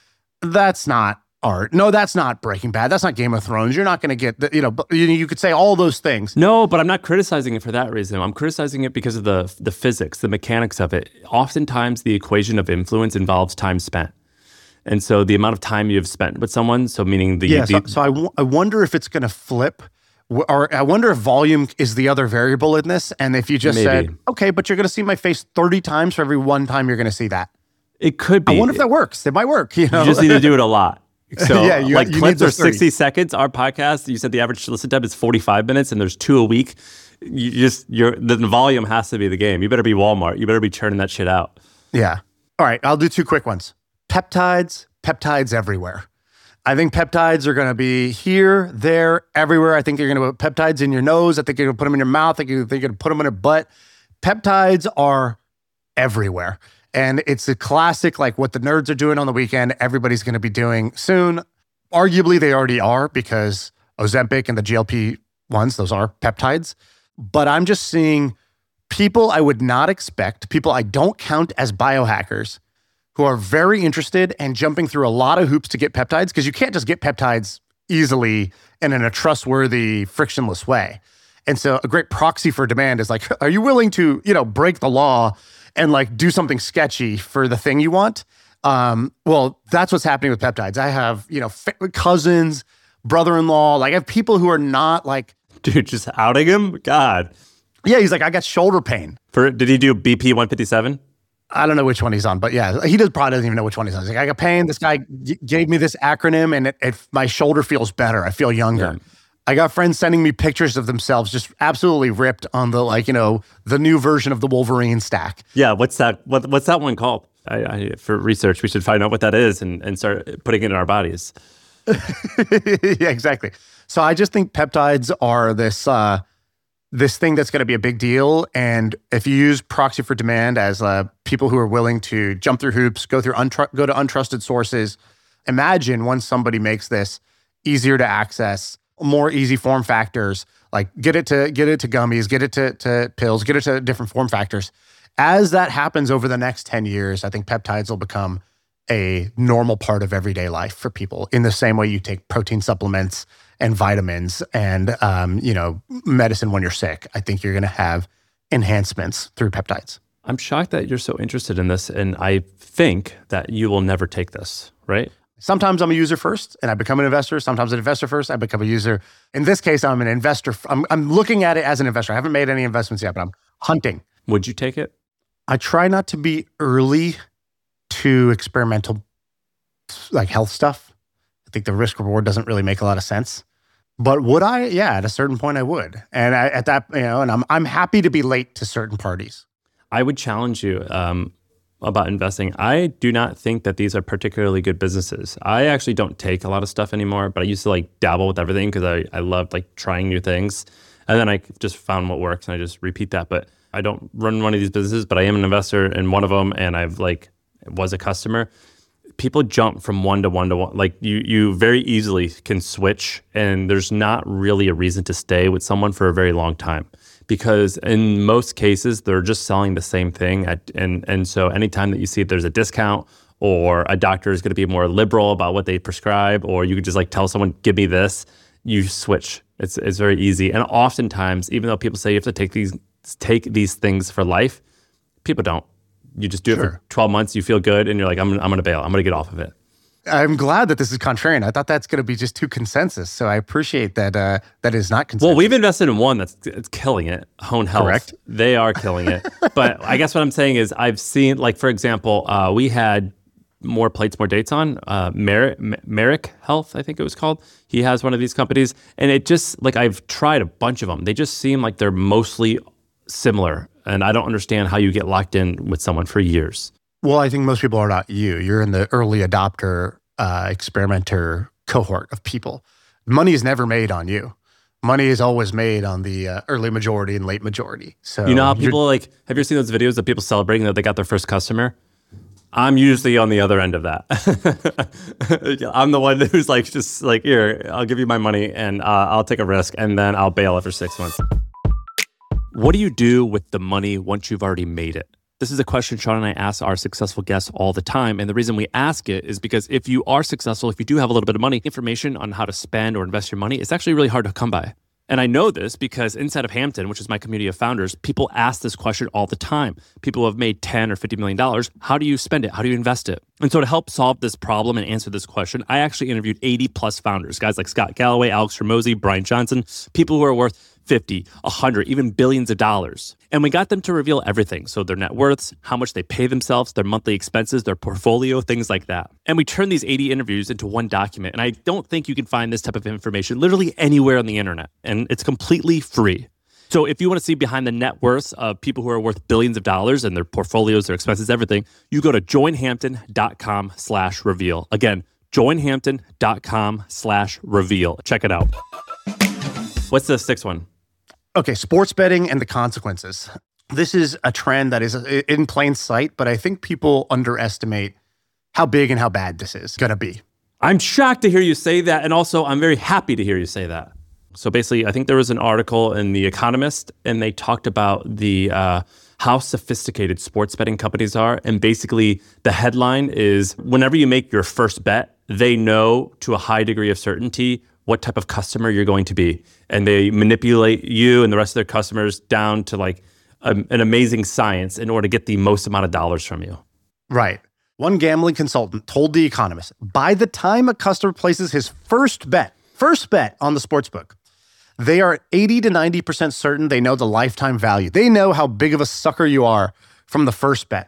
that's not art. No, that's not Breaking Bad. That's not Game of Thrones. You're not going to get, the, you know, but you, you could say all those things. No, but I'm not criticizing it for that reason. I'm criticizing it because of the the physics, the mechanics of it. Oftentimes, the equation of influence involves time spent. And so the amount of time you've spent with someone, so meaning the... Yeah, the so, so I, w- I wonder if it's going to flip, w- or I wonder if volume is the other variable in this. And if you just Maybe. said, okay, but you're going to see my face thirty times for every one time you're going to see that. It could be. I wonder if that works. It might work. You know? You just need to do it a lot. So Yeah, you- like you need clips are those thirty. sixty seconds. Our podcast, you said the average listen time is forty-five minutes and there's two a week. You just, you're, the volume has to be the game. You better be Walmart. You better be churning that shit out. Yeah. All right, I'll do two quick ones. Peptides, peptides everywhere. I think peptides are going to be here, there, everywhere. I think you're going to put peptides in your nose. I think you're going to put them in your mouth. I think you're going to put them in your butt. Peptides are everywhere. And it's a classic, like what the nerds are doing on the weekend, everybody's going to be doing soon. Arguably, they already are because Ozempic and the G L P ones, those are peptides. But I'm just seeing people I would not expect, people I don't count as biohackers, who are very interested and jumping through a lot of hoops to get peptides, because you can't just get peptides easily and in a trustworthy, frictionless way. And so a great proxy for demand is like, are you willing to, you know, break the law and like do something sketchy for the thing you want? Um, well, that's what's happening with peptides. I have, you know, f- cousins, brother-in-law, like I have people who are not like, Dude, just outing him? God. yeah, he's like, I got shoulder pain. For, did he do B P one fifty-seven? I don't know which one he's on, but yeah, he does probably doesn't even know which one he's on. He's like, I got pain. This guy g- gave me this acronym and it, it, my shoulder feels better. I feel younger. Yeah. I got friends sending me pictures of themselves just absolutely ripped on the, like, you know, the new version of the Wolverine stack. Yeah, what's that? What, what's that one called? I, I, for research, we should find out what that is and, and start putting it in our bodies. Yeah, exactly. So I just think peptides are this uh, this thing that's going to be a big deal. And if you use proxy for demand as uh, people who are willing to jump through hoops, go through untru- go to untrusted sources, imagine once somebody makes this easier to access, more easy form factors, like get it to get it to gummies, get it to, to pills, get it to different form factors. As that happens over the next ten years, I think peptides will become a normal part of everyday life for people in the same way you take protein supplements and vitamins and, um, you know, medicine when you're sick. I think you're going to have enhancements through peptides. I'm shocked that you're so interested in this, and I think that you will never take this, right? Sometimes I'm a user first and I become an investor. Sometimes an investor first, I become a user. In this case, I'm an investor. I'm, I'm looking at it as an investor. I haven't made any investments yet, but I'm hunting. Would you take it? I try not to be early to experimental, like health stuff. I think the risk reward doesn't really make a lot of sense. But would I? Yeah, at a certain point I would. And I, at that, you know, and I'm I'm happy to be late to certain parties. I would challenge you um, about investing. I do not think that these are particularly good businesses. I actually don't take a lot of stuff anymore, but I used to like dabble with everything because I, I loved like trying new things. And then I just found what works and I just repeat that. But I don't run one of these businesses, but I am an investor in one of them and I've like was a customer. People jump from one to one to one. Like you, you very easily can switch, and there's not really a reason to stay with someone for a very long time, because in most cases they're just selling the same thing. At, and and so anytime that you see there's a discount, or a doctor is going to be more liberal about what they prescribe, or you could just like tell someone, "Give me this," you switch. It's it's very easy. And oftentimes, even though people say you have to take these take these things for life, people don't. You just do it Sure. for twelve months, you feel good, and you're like, I'm, I'm going to bail. I'm going to get off of it. I'm glad that this is contrarian. I thought that's going to be just too consensus. So I appreciate that uh, that is not consensus. Well, we've invested in one that's it's killing it, Hone Health. Correct. They are killing it. But I guess what I'm saying is I've seen, like, for example, uh, we had More Plates, More Dates on, uh, Merrick, Merrick Health, I think it was called. He has one of these companies. And it just, like, I've tried a bunch of them. They just seem like they're mostly similar. And I don't understand how you get locked in with someone for years. Well, I think most people are not you. You're in the early adopter, uh, experimenter cohort of people. Money is never made on you. Money is always made on the uh, early majority and late majority. So You know how you're- people like, have you ever seen those videos of people celebrating that they got their first customer? I'm usually on the other end of that. I'm the one who's like, just like, here, I'll give you my money and uh, I'll take a risk and then I'll bail after six months. What do you do with the money once you've already made it? This is a question Sean and I ask our successful guests all the time. And the reason we ask it is because if you are successful, if you do have a little bit of money, information on how to spend or invest your money, it's actually really hard to come by. And I know this because inside of Hampton, which is my community of founders, people ask this question all the time. People who have made ten or fifty million dollars, how do you spend it? How do you invest it? And so to help solve this problem and answer this question, I actually interviewed eighty plus founders, guys like Scott Galloway, Alex Hormozi, Brian Johnson, people who are worth fifty, one hundred, even billions of dollars. And we got them to reveal everything. So their net worths, how much they pay themselves, their monthly expenses, their portfolio, things like that. And we turned these eighty interviews into one document. And I don't think you can find this type of information literally anywhere on the internet. And it's completely free. So if you want to see behind the net worths of people who are worth billions of dollars and their portfolios, their expenses, everything, you go to joinhampton.com slash reveal. Again, joinhampton.com slash reveal. Check it out. What's the sixth one? Okay, sports betting and the consequences. This is a trend that is in plain sight, but I think people underestimate how big and how bad this is going to be. I'm shocked to hear you say that. And also, I'm very happy to hear you say that. So basically, I think there was an article in The Economist, and they talked about the uh, how sophisticated sports betting companies are. And basically, the headline is, whenever you make your first bet, they know to a high degree of certainty what type of customer you're going to be. And they manipulate you and the rest of their customers down to like a, an amazing science in order to get the most amount of dollars from you. Right. One gambling consultant told The Economist, by the time a customer places his first bet, first bet on the sportsbook, they are eighty to ninety percent certain they know the lifetime value. They know how big of a sucker you are from the first bet.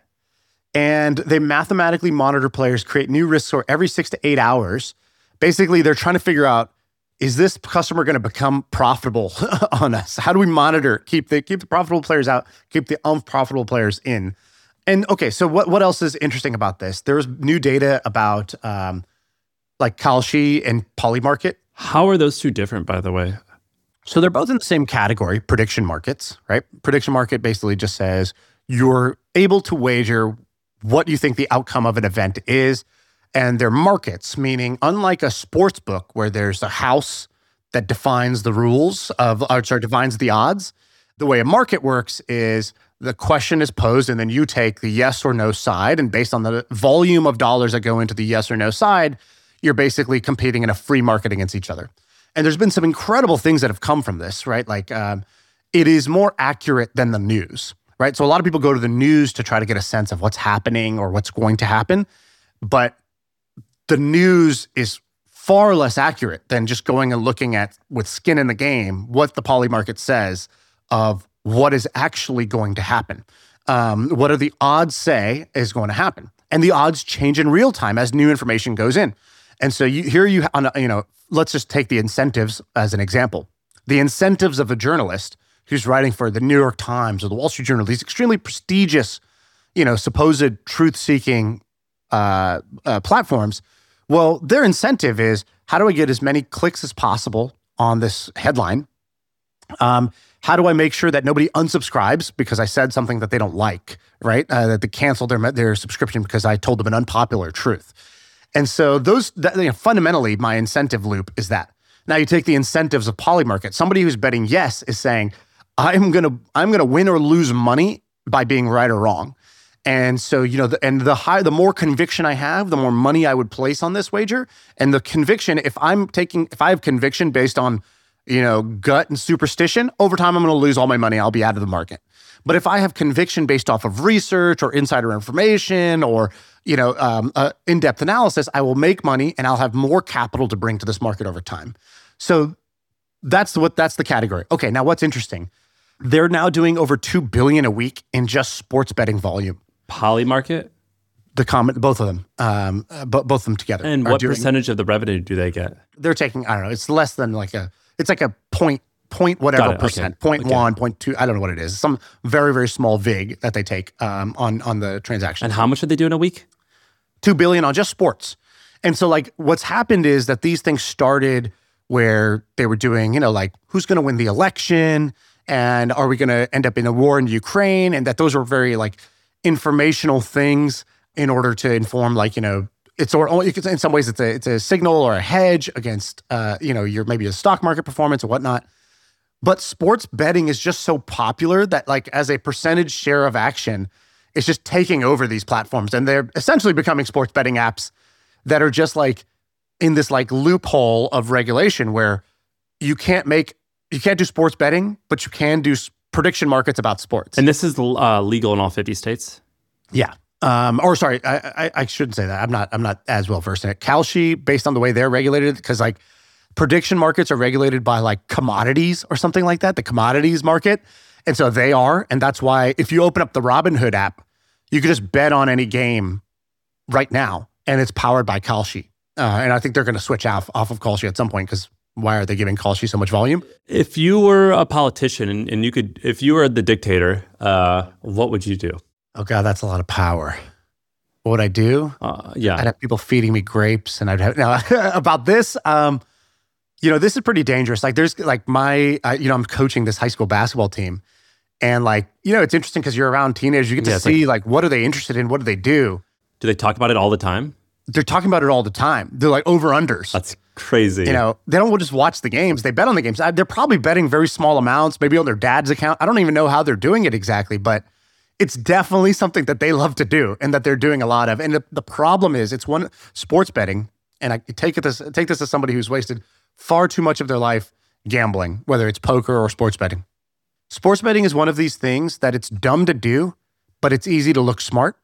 And they mathematically monitor players, create new risk score every six to eight hours. Basically, they're trying to figure out, is this customer going to become profitable on us? How do we monitor, keep the keep the profitable players out, keep the unprofitable players in? And okay, so what, what else is interesting about this? There's new data about um, like Kalshi and Polymarket. How are those two different, by the way? So they're both in the same category, prediction markets, right? Prediction market basically just says you're able to wager what you think the outcome of an event is. And they're markets, meaning unlike a sports book where there's a house that defines the rules of, or sorry, defines the odds, the way a market works is the question is posed and then you take the yes or no side. And based on the volume of dollars that go into the yes or no side, you're basically competing in a free market against each other. And there's been some incredible things that have come from this, right? Like um, it is more accurate than the news, right? So a lot of people go to the news to try to get a sense of what's happening or what's going to happen. But the news is far less accurate than just going and looking at, with skin in the game, what the poly market says of what is actually going to happen. Um, what do the odds say is going to happen? And the odds change in real time as new information goes in. And so you, here you, on a, you know, let's just take the incentives as an example. The incentives of a journalist who's writing for the New York Times or the Wall Street Journal, these extremely prestigious, you know, supposed truth-seeking uh, uh, platforms. Well, their incentive is, how do I get as many clicks as possible on this headline? Um, how do I make sure that nobody unsubscribes because I said something that they don't like, right? Uh, that they cancel their their subscription because I told them an unpopular truth. And so those, that, you know, fundamentally, my incentive loop is that. Now you take the incentives of Polymarket. Somebody who's betting yes is saying, I'm gonna I'm gonna win or lose money by being right or wrong. And so, you know, the, and the higher, the more conviction I have, the more money I would place on this wager. And the conviction, if I'm taking, if I have conviction based on, you know, gut and superstition, over time I'm going to lose all my money. I'll be out of the market. But if I have conviction based off of research or insider information or, you know, um, uh, in-depth analysis, I will make money and I'll have more capital to bring to this market over time. So that's what that's the category. Okay, now what's interesting? They're now doing over two billion dollars a week in just sports betting volume. Polymarket? The comment, both of them, um, uh, bo- both of them together. And what doing, percentage of the revenue do they get? They're taking, I don't know, it's less than like a, it's like a point, point whatever percent, okay. point okay. one, point two, I don't know what it is. Some very, very small vig that they take um, on, on the transaction. And how much are they doing a week? Two billion on just sports. And so like what's happened is that these things started where they were doing, you know, like who's going to win the election and are we going to end up in a war in Ukraine? And that those were very like informational things in order to inform, like, you know, it's or in some ways it's a it's a signal or a hedge against, uh, you know, your maybe a stock market performance or whatnot. But sports betting is just so popular that like as a percentage share of action, it's just taking over these platforms, and they're essentially becoming sports betting apps that are just like in this like loophole of regulation where you can't make you can't do sports betting, but you can do prediction markets about sports. And this is uh, legal in all fifty states? Yeah. Um, or sorry, I, I I shouldn't say that. I'm not I'm not as well versed in it. Kalshi, based on the way they're regulated, because like prediction markets are regulated by like commodities or something like that, the commodities market. And so they are. And that's why if you open up the Robinhood app, you can just bet on any game right now. And it's powered by Kalshi. Uh, and I think they're going to switch off, off of Kalshi at some point because why are they giving Kalshi so much volume? If you were a politician and, and you could, if you were the dictator, uh, what would you do? Oh God, that's a lot of power. What would I do? Uh, yeah. I'd have people feeding me grapes and I'd have, now about this, um, you know, this is pretty dangerous. Like there's like my, uh, you know, I'm coaching this high school basketball team and like, you know, it's interesting because you're around teenagers, you get to yeah, see like, like, what are they interested in? What do they do? Do they talk about it all the time? They're talking about it all the time. They're like over-unders. That's crazy. You know, they don't just watch the games. They bet on the games. They're probably betting very small amounts, maybe on their dad's account. I don't even know how they're doing it exactly, but it's definitely something that they love to do and that they're doing a lot of. And the, the problem is it's one sports betting, and I take it this, take this as somebody who's wasted far too much of their life gambling, whether it's poker or sports betting. Sports betting is one of these things that it's dumb to do, but it's easy to look smart.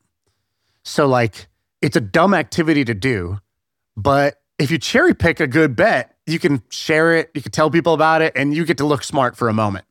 So like, it's a dumb activity to do, but if you cherry pick a good bet, you can share it, you can tell people about it, and you get to look smart for a moment.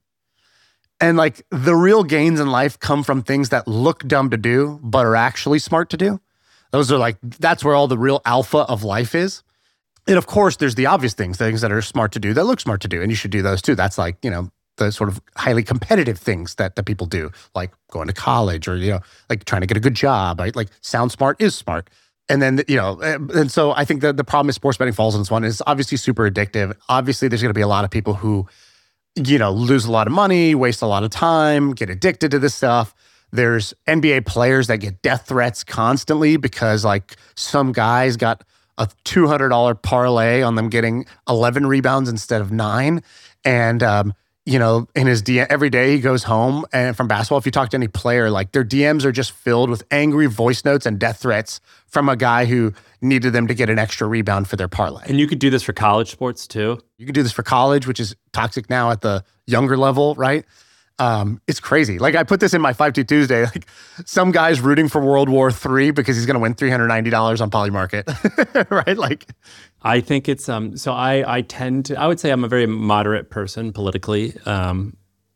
And like the real gains in life come from things that look dumb to do, but are actually smart to do. Those are like, that's where all the real alpha of life is. And of course, there's the obvious things, things that are smart to do that look smart to do, and you should do those too. That's like, you know, the sort of highly competitive things that, that people do, like going to college or, you know, like trying to get a good job, right? Like sound smart is smart. And then, you know, and so I think that the problem is sports betting falls in this one. It's obviously super addictive. Obviously, there's going to be a lot of people who, you know, lose a lot of money, waste a lot of time, get addicted to this stuff. There's N B A players that get death threats constantly because like some guys got a two hundred dollars parlay on them getting eleven rebounds instead of nine. And, um, you know, in his D M, every day he goes home and from basketball, if you talk to any player, like their D Ms are just filled with angry voice notes and death threats from a guy who needed them to get an extra rebound for their parlay. And you could do this for college sports too? You could do this for college, which is toxic now at the younger level, right? Um, it's crazy. Like I put this in my five two Tuesday, like some guy's rooting for World War Three because he's going to win three hundred ninety dollars on Polymarket, right? Like, I think it's, um, so I, I tend to, I would say I'm a very moderate person politically. Um,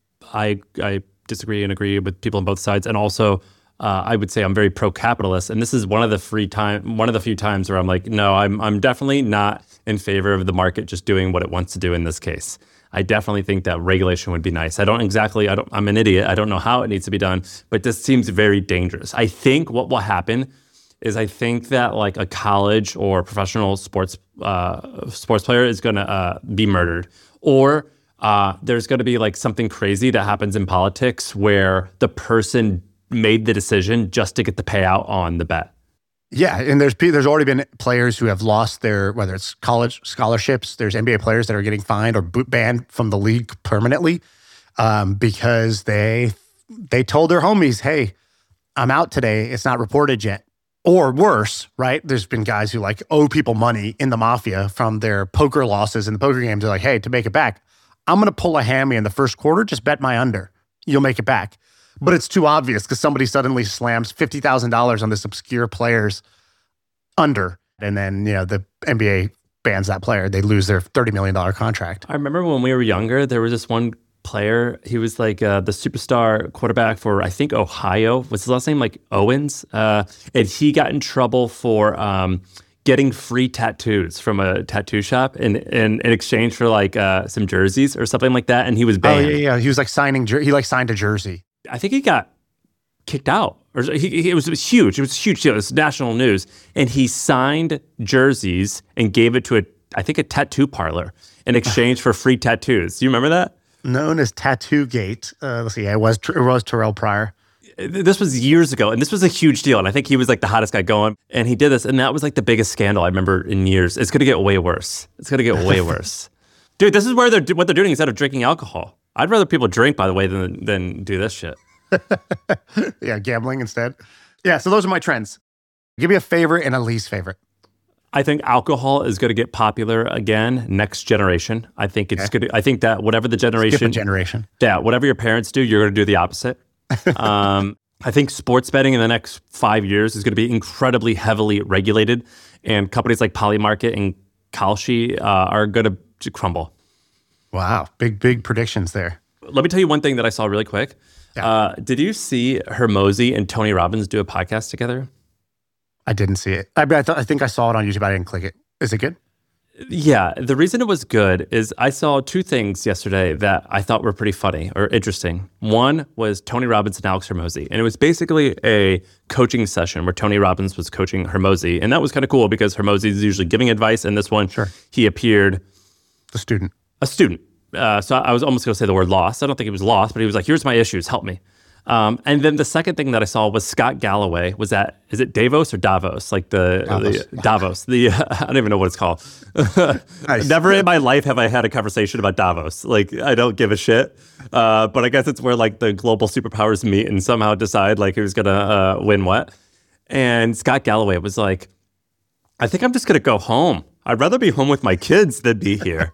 I, I disagree and agree with people on both sides. And also, uh, I would say I'm very pro-capitalist. And this is one of the free time, one of the few times where I'm like, no, I'm, I'm definitely not in favor of the market just doing what it wants to do in this case. I definitely think that regulation would be nice. I don't exactly, I don't, I'm an idiot. I don't know how it needs to be done, but this seems very dangerous. I think what will happen is I think that like a college or professional sports uh, sports player is going to uh, be murdered. Or uh, there's going to be like something crazy that happens in politics where the person made the decision just to get the payout on the bet. Yeah, and there's pe- there's already been players who have lost their, whether it's college scholarships, there's N B A players that are getting fined or boot banned from the league permanently um, because they they told their homies, hey, I'm out today. It's not reported yet. Or worse, right? There's been guys who like owe people money in the mafia from their poker losses in the poker games. They're like, hey, to make it back, I'm going to pull a hammy in the first quarter. Just bet my under. You'll make it back. But it's too obvious because somebody suddenly slams fifty thousand dollars on this obscure player's under. And then, you know, the N B A bans that player. They lose their thirty million dollars contract. I remember when we were younger, there was this one player. He was like uh, the superstar quarterback for, I think, Ohio. What's his last name? Like Owens. Uh, and he got in trouble for um, getting free tattoos from a tattoo shop in, in, in exchange for like uh, some jerseys or something like that. And he was banned. Oh, yeah, yeah. He was like signing, jer- he like signed a jersey. I think he got kicked out. Or he, he, it, was, it was huge. It was a huge deal. It was national news. And he signed jerseys and gave it to, a, I think, a tattoo parlor in exchange for free tattoos. Do you remember that? Known as Tattoo Gate. Uh, let's see, yeah, it was, it was Terrell Pryor. This was years ago, and this was a huge deal. And I think he was like the hottest guy going. And he did this, and that was like the biggest scandal I remember in years. It's going to get way worse. It's going to get way worse. Dude, this is where they're what they're doing instead of drinking alcohol. I'd rather people drink, by the way, than than do this shit. Yeah, gambling instead. Yeah, so those are my trends. Give me a favorite and a least favorite. I think alcohol is going to get popular again next generation. I think it's okay. going to, I think that whatever the generation. Skip a generation. Yeah, whatever your parents do, you're going to do the opposite. um, I think sports betting in the next five years is going to be incredibly heavily regulated, and companies like Polymarket and Kalshi uh, are going to crumble. Wow, big, big predictions there. Let me tell you one thing that I saw really quick. Yeah. Uh, did you see Hormozi and Tony Robbins do a podcast together? I didn't see it. I, I, th- I think I saw it on YouTube. I didn't click it. Is it good? Yeah. The reason it was good is I saw two things yesterday that I thought were pretty funny or interesting. One was Tony Robbins and Alex Hormozi. And it was basically a coaching session where Tony Robbins was coaching Hormozi. And that was kind of cool because Hormozi is usually giving advice. And this one, sure. he appeared... A student. A student. Uh, so I was almost going to say the word lost. I don't think he was lost, but he was like, here's my issues. Help me. Um, and then the second thing that I saw was Scott Galloway. Was that, is it Davos or Davos? Like the Davos. The, Davos. The uh, I don't even know what it's called. Nice. Never in my life have I had a conversation about Davos. Like, I don't give a shit. Uh, but I guess it's where like the global superpowers meet and somehow decide like who's going to uh, win what. And Scott Galloway was like, I think I'm just going to go home. I'd rather be home with my kids than be here.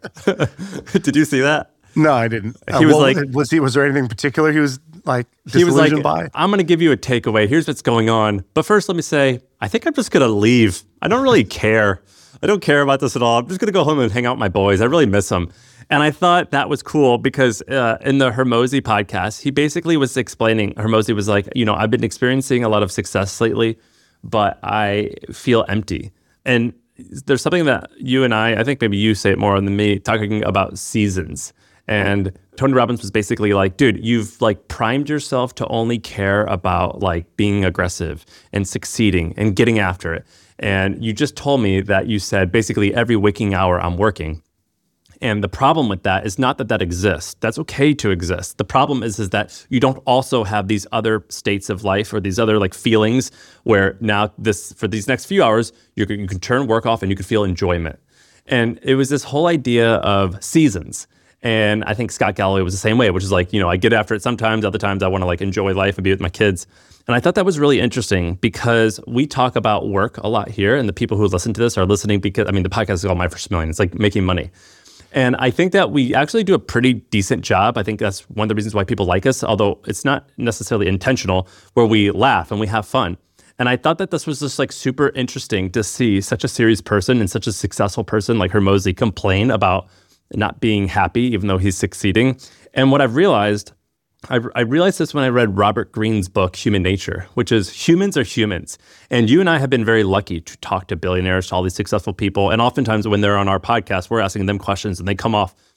Did you see that? No, I didn't. He uh, was like, was he? Was there anything particular he was like? He was like, by? I'm going to give you a takeaway. Here's what's going on. But first, let me say, I think I'm just going to leave. I don't really care. I don't care about this at all. I'm just going to go home and hang out with my boys. I really miss them. And I thought that was cool because uh, in the Hormozi podcast, he basically was explaining. Hormozi was like, you know, I've been experiencing a lot of success lately, but I feel empty. And there's something that you and I, I think maybe you say it more than me, talking about seasons. And Tony Robbins was basically like, dude, you've like primed yourself to only care about like being aggressive and succeeding and getting after it. And you just told me that you said basically every waking hour I'm working. And the problem with that is not that that exists. That's okay to exist. The problem is, is that you don't also have these other states of life or these other like feelings where now this, for these next few hours, you can, you can turn work off and you can feel enjoyment. And it was this whole idea of seasons. And I think Scott Galloway was the same way, which is like, you know, I get after it sometimes, other times I want to like enjoy life and be with my kids. And I thought that was really interesting because we talk about work a lot here, and the people who listen to this are listening because, I mean, the podcast is called My First Million. It's like making money. And I think that we actually do a pretty decent job. I think that's one of the reasons why people like us, although it's not necessarily intentional, where we laugh and we have fun. And I thought that this was just like super interesting to see such a serious person and such a successful person like Hormozi complain about not being happy, even though he's succeeding. And what I've realized, I, I realized this when I read Robert Greene's book, Human Nature, which is humans are humans. And you and I have been very lucky to talk to billionaires, to all these successful people. And oftentimes when they're on our podcast, we're asking them questions and they come off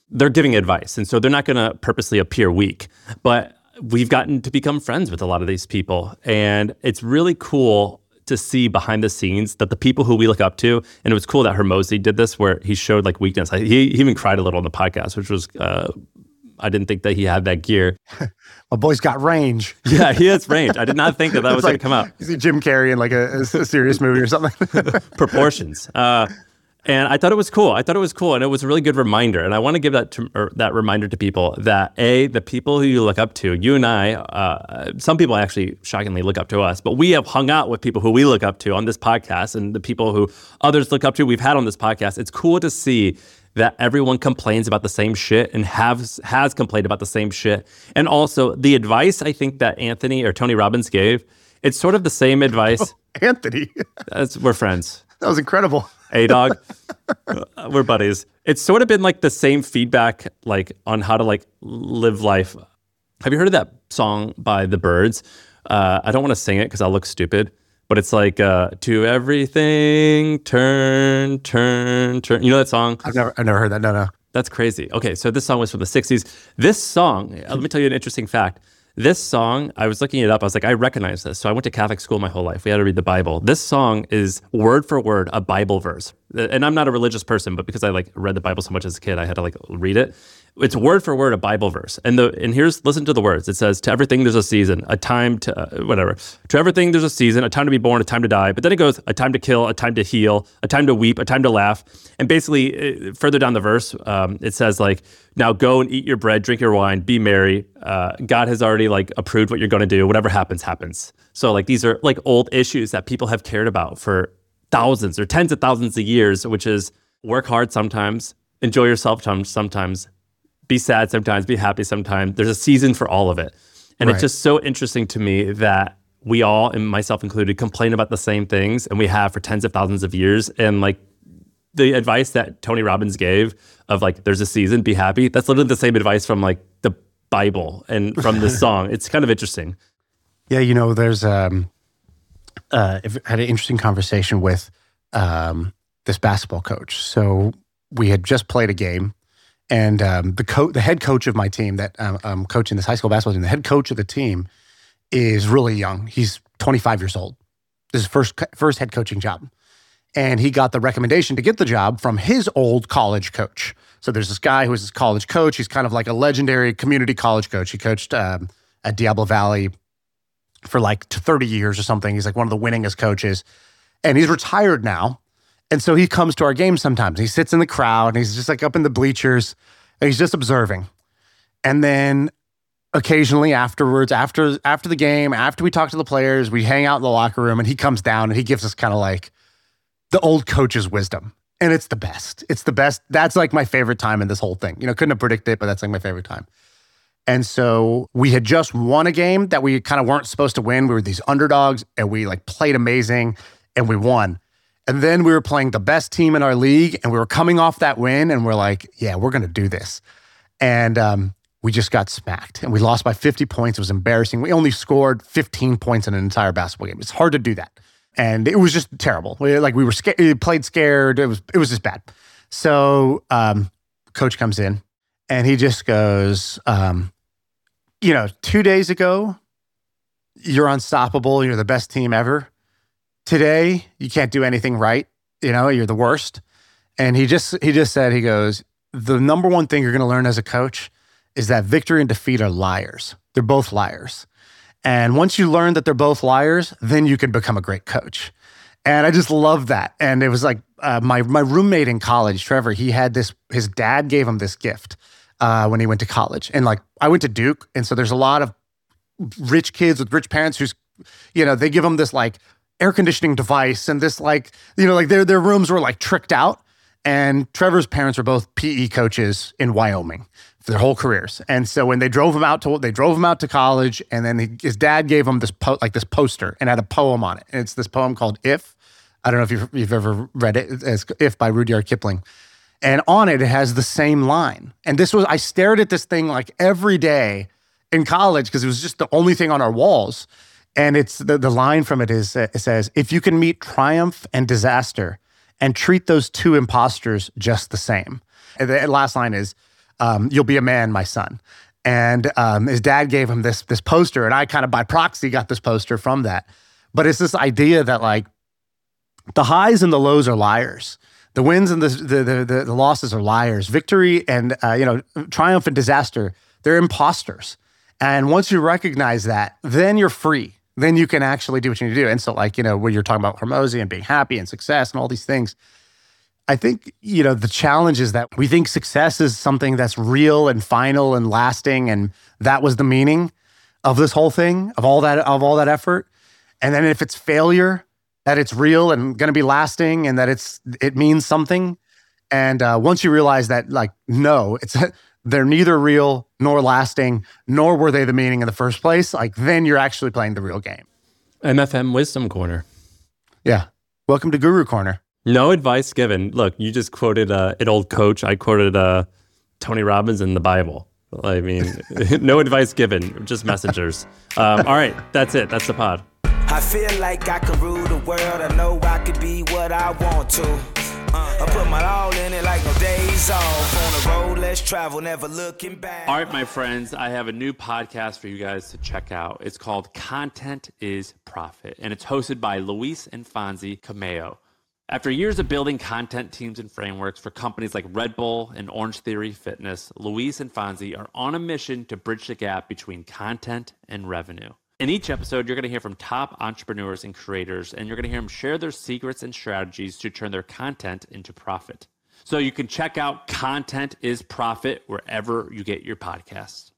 they're giving advice. And so they're not going to purposely appear weak. But we've gotten to become friends with a lot of these people. And it's really cool to see behind the scenes that the people who we look up to, and it was cool that Hormozi did this where he showed like weakness. He, he even cried a little on the podcast, which was, uh, I didn't think that he had that gear. My boy's got range. Yeah, he has range. I did not think that that was like, going to come out. You see Jim Carrey in like a, a serious movie or something. Proportions. Uh, and I thought it was cool. I thought it was cool. And it was a really good reminder. And I want to give that to, or that reminder to people that, A, the people who you look up to, you and I, uh, some people actually shockingly look up to us, but we have hung out with people who we look up to on this podcast and the people who others look up to we've had on this podcast. It's cool to see that everyone complains about the same shit and has has complained about the same shit. And also the advice I think that Anthony or Tony Robbins gave, it's sort of the same advice. Oh, Anthony. That's, we're friends. That was incredible. A-Dog. We're buddies. It's sort of been like the same feedback like on how to like live life. Have you heard of that song by The Byrds? Uh, I don't want to sing it because I'll look stupid. But it's like, uh, to everything, turn, turn, turn. You know that song? I've never, I've never heard that. No, no. That's crazy. Okay, so this song was from the sixties. This song, uh, let me tell you an interesting fact. This song, I was looking it up. I was like, I recognize this. So I went to Catholic school my whole life. We had to read the Bible. This song is word for word a Bible verse. And I'm not a religious person, but because I like read the Bible so much as a kid, I had to like read it. It's word for word a Bible verse. And the and here's, listen to the words. It says, to everything there's a season, a time to, uh, whatever. To everything there's a season, a time to be born, a time to die. But then it goes, a time to kill, a time to heal, a time to weep, a time to laugh. And basically, uh, further down the verse, um, it says like, now go and eat your bread, drink your wine, be merry. Uh, God has already like approved what you're going to do. Whatever happens, happens. So like these are like old issues that people have cared about for thousands or tens of thousands of years, which is work hard sometimes, enjoy yourself sometimes, be sad sometimes, be happy sometimes. There's a season for all of it. And Right. It's just so interesting to me that we all, and myself included, complain about the same things, and we have for tens of thousands of years. And like the advice that Tony Robbins gave of like, there's a season, be happy. That's literally the same advice from like the Bible and from this song. It's kind of interesting. Yeah, you know, there's um, uh, I've had an interesting conversation with um, this basketball coach. So we had just played a game, and um, the co- the head coach of my team that um, I'm coaching this high school basketball team, the head coach of the team is really young. He's twenty-five years old. This is his first first head coaching job. And he got the recommendation to get the job from his old college coach. So there's this guy who was his college coach. He's kind of like a legendary community college coach. He coached um, at Diablo Valley for like thirty years or something. He's like one of the winningest coaches. And he's retired now. And so he comes to our games sometimes. He sits in the crowd and he's just like up in the bleachers and he's just observing. And then occasionally afterwards, after after the game, after we talk to the players, we hang out in the locker room and he comes down and he gives us kind of like the old coach's wisdom. And it's the best. It's the best. That's like my favorite time in this whole thing. You know, couldn't have predicted it, but that's like my favorite time. And so we had just won a game that we kind of weren't supposed to win. We were these underdogs and we like played amazing and we won. And then we were playing the best team in our league and we were coming off that win and we're like, yeah, we're going to do this. And um, we just got smacked and we lost by fifty points. It was embarrassing. We only scored fifteen points in an entire basketball game. It's hard to do that. And it was just terrible. We, like we were scared, we played scared. It was, it was just bad. So um, coach comes in and he just goes, um, you know, two days ago, you're unstoppable. You're the best team ever. Today, you can't do anything right. You know, you're the worst. And he just, he just said, he goes, the number one thing you're going to learn as a coach is that victory and defeat are liars. They're both liars. And once you learn that they're both liars, then you can become a great coach. And I just love that. And it was like uh, my my roommate in college, Trevor, he had this, his dad gave him this gift uh, when he went to college. And like, I went to Duke. And so there's a lot of rich kids with rich parents who's, you know, they give them this like air conditioning device and this like, you know, like their, their rooms were like tricked out. And Trevor's parents were both P E coaches in Wyoming for their whole careers. And so when they drove him out to, they drove him out to college, and then he, his dad gave him this po- like this poster and had a poem on it. And it's this poem called If. I don't know if you've, you've ever read it. It's If by Rudyard Kipling. And on it, it has the same line. And this was, I stared at this thing like every day in college because it was just the only thing on our walls. And it's the, the line from it is, it says, if you can meet triumph and disaster and treat those two imposters just the same. And the last line is, um, you'll be a man, my son. And um, his dad gave him this, this poster, and I kind of by proxy got this poster from that. But it's this idea that like the highs and the lows are liars. The wins and the the the, the, the losses are liars. Victory and uh, you know triumph and disaster, they're imposters. And once you recognize that, then you're free. Then you can actually do what you need to do. And so like, you know, when you're talking about Hormozi and being happy and success and all these things, I think, you know, the challenge is that we think success is something that's real and final and lasting. And that was the meaning of this whole thing, of all that, of all that effort. And then if it's failure, that it's real and going to be lasting and that it's, it means something. And uh, once you realize that, like, no, it's, they're neither real nor lasting, nor were they the meaning in the first place, like, then you're actually playing the real game. M F M Wisdom Corner. Yeah. Welcome to Guru Corner. No advice given. Look, you just quoted uh, an old coach. I quoted uh, Tony Robbins in the Bible. I mean, no advice given, just messengers. Um, all right, that's it. That's the pod. I feel like I can rule the world. I know I could be what I want to. Uh, I put my all in it like no days off. On the road, let's travel, never looking back. All right, my friends, I have a new podcast for you guys to check out. It's called Content is Profit, and it's hosted by Luis and Fonzie Cameo. After years of building content teams and frameworks for companies like Red Bull and Orange Theory Fitness, Luis and Fonzie are on a mission to bridge the gap between content and revenue. In each episode, you're going to hear from top entrepreneurs and creators, and you're going to hear them share their secrets and strategies to turn their content into profit. So you can check out Content is Profit wherever you get your podcasts.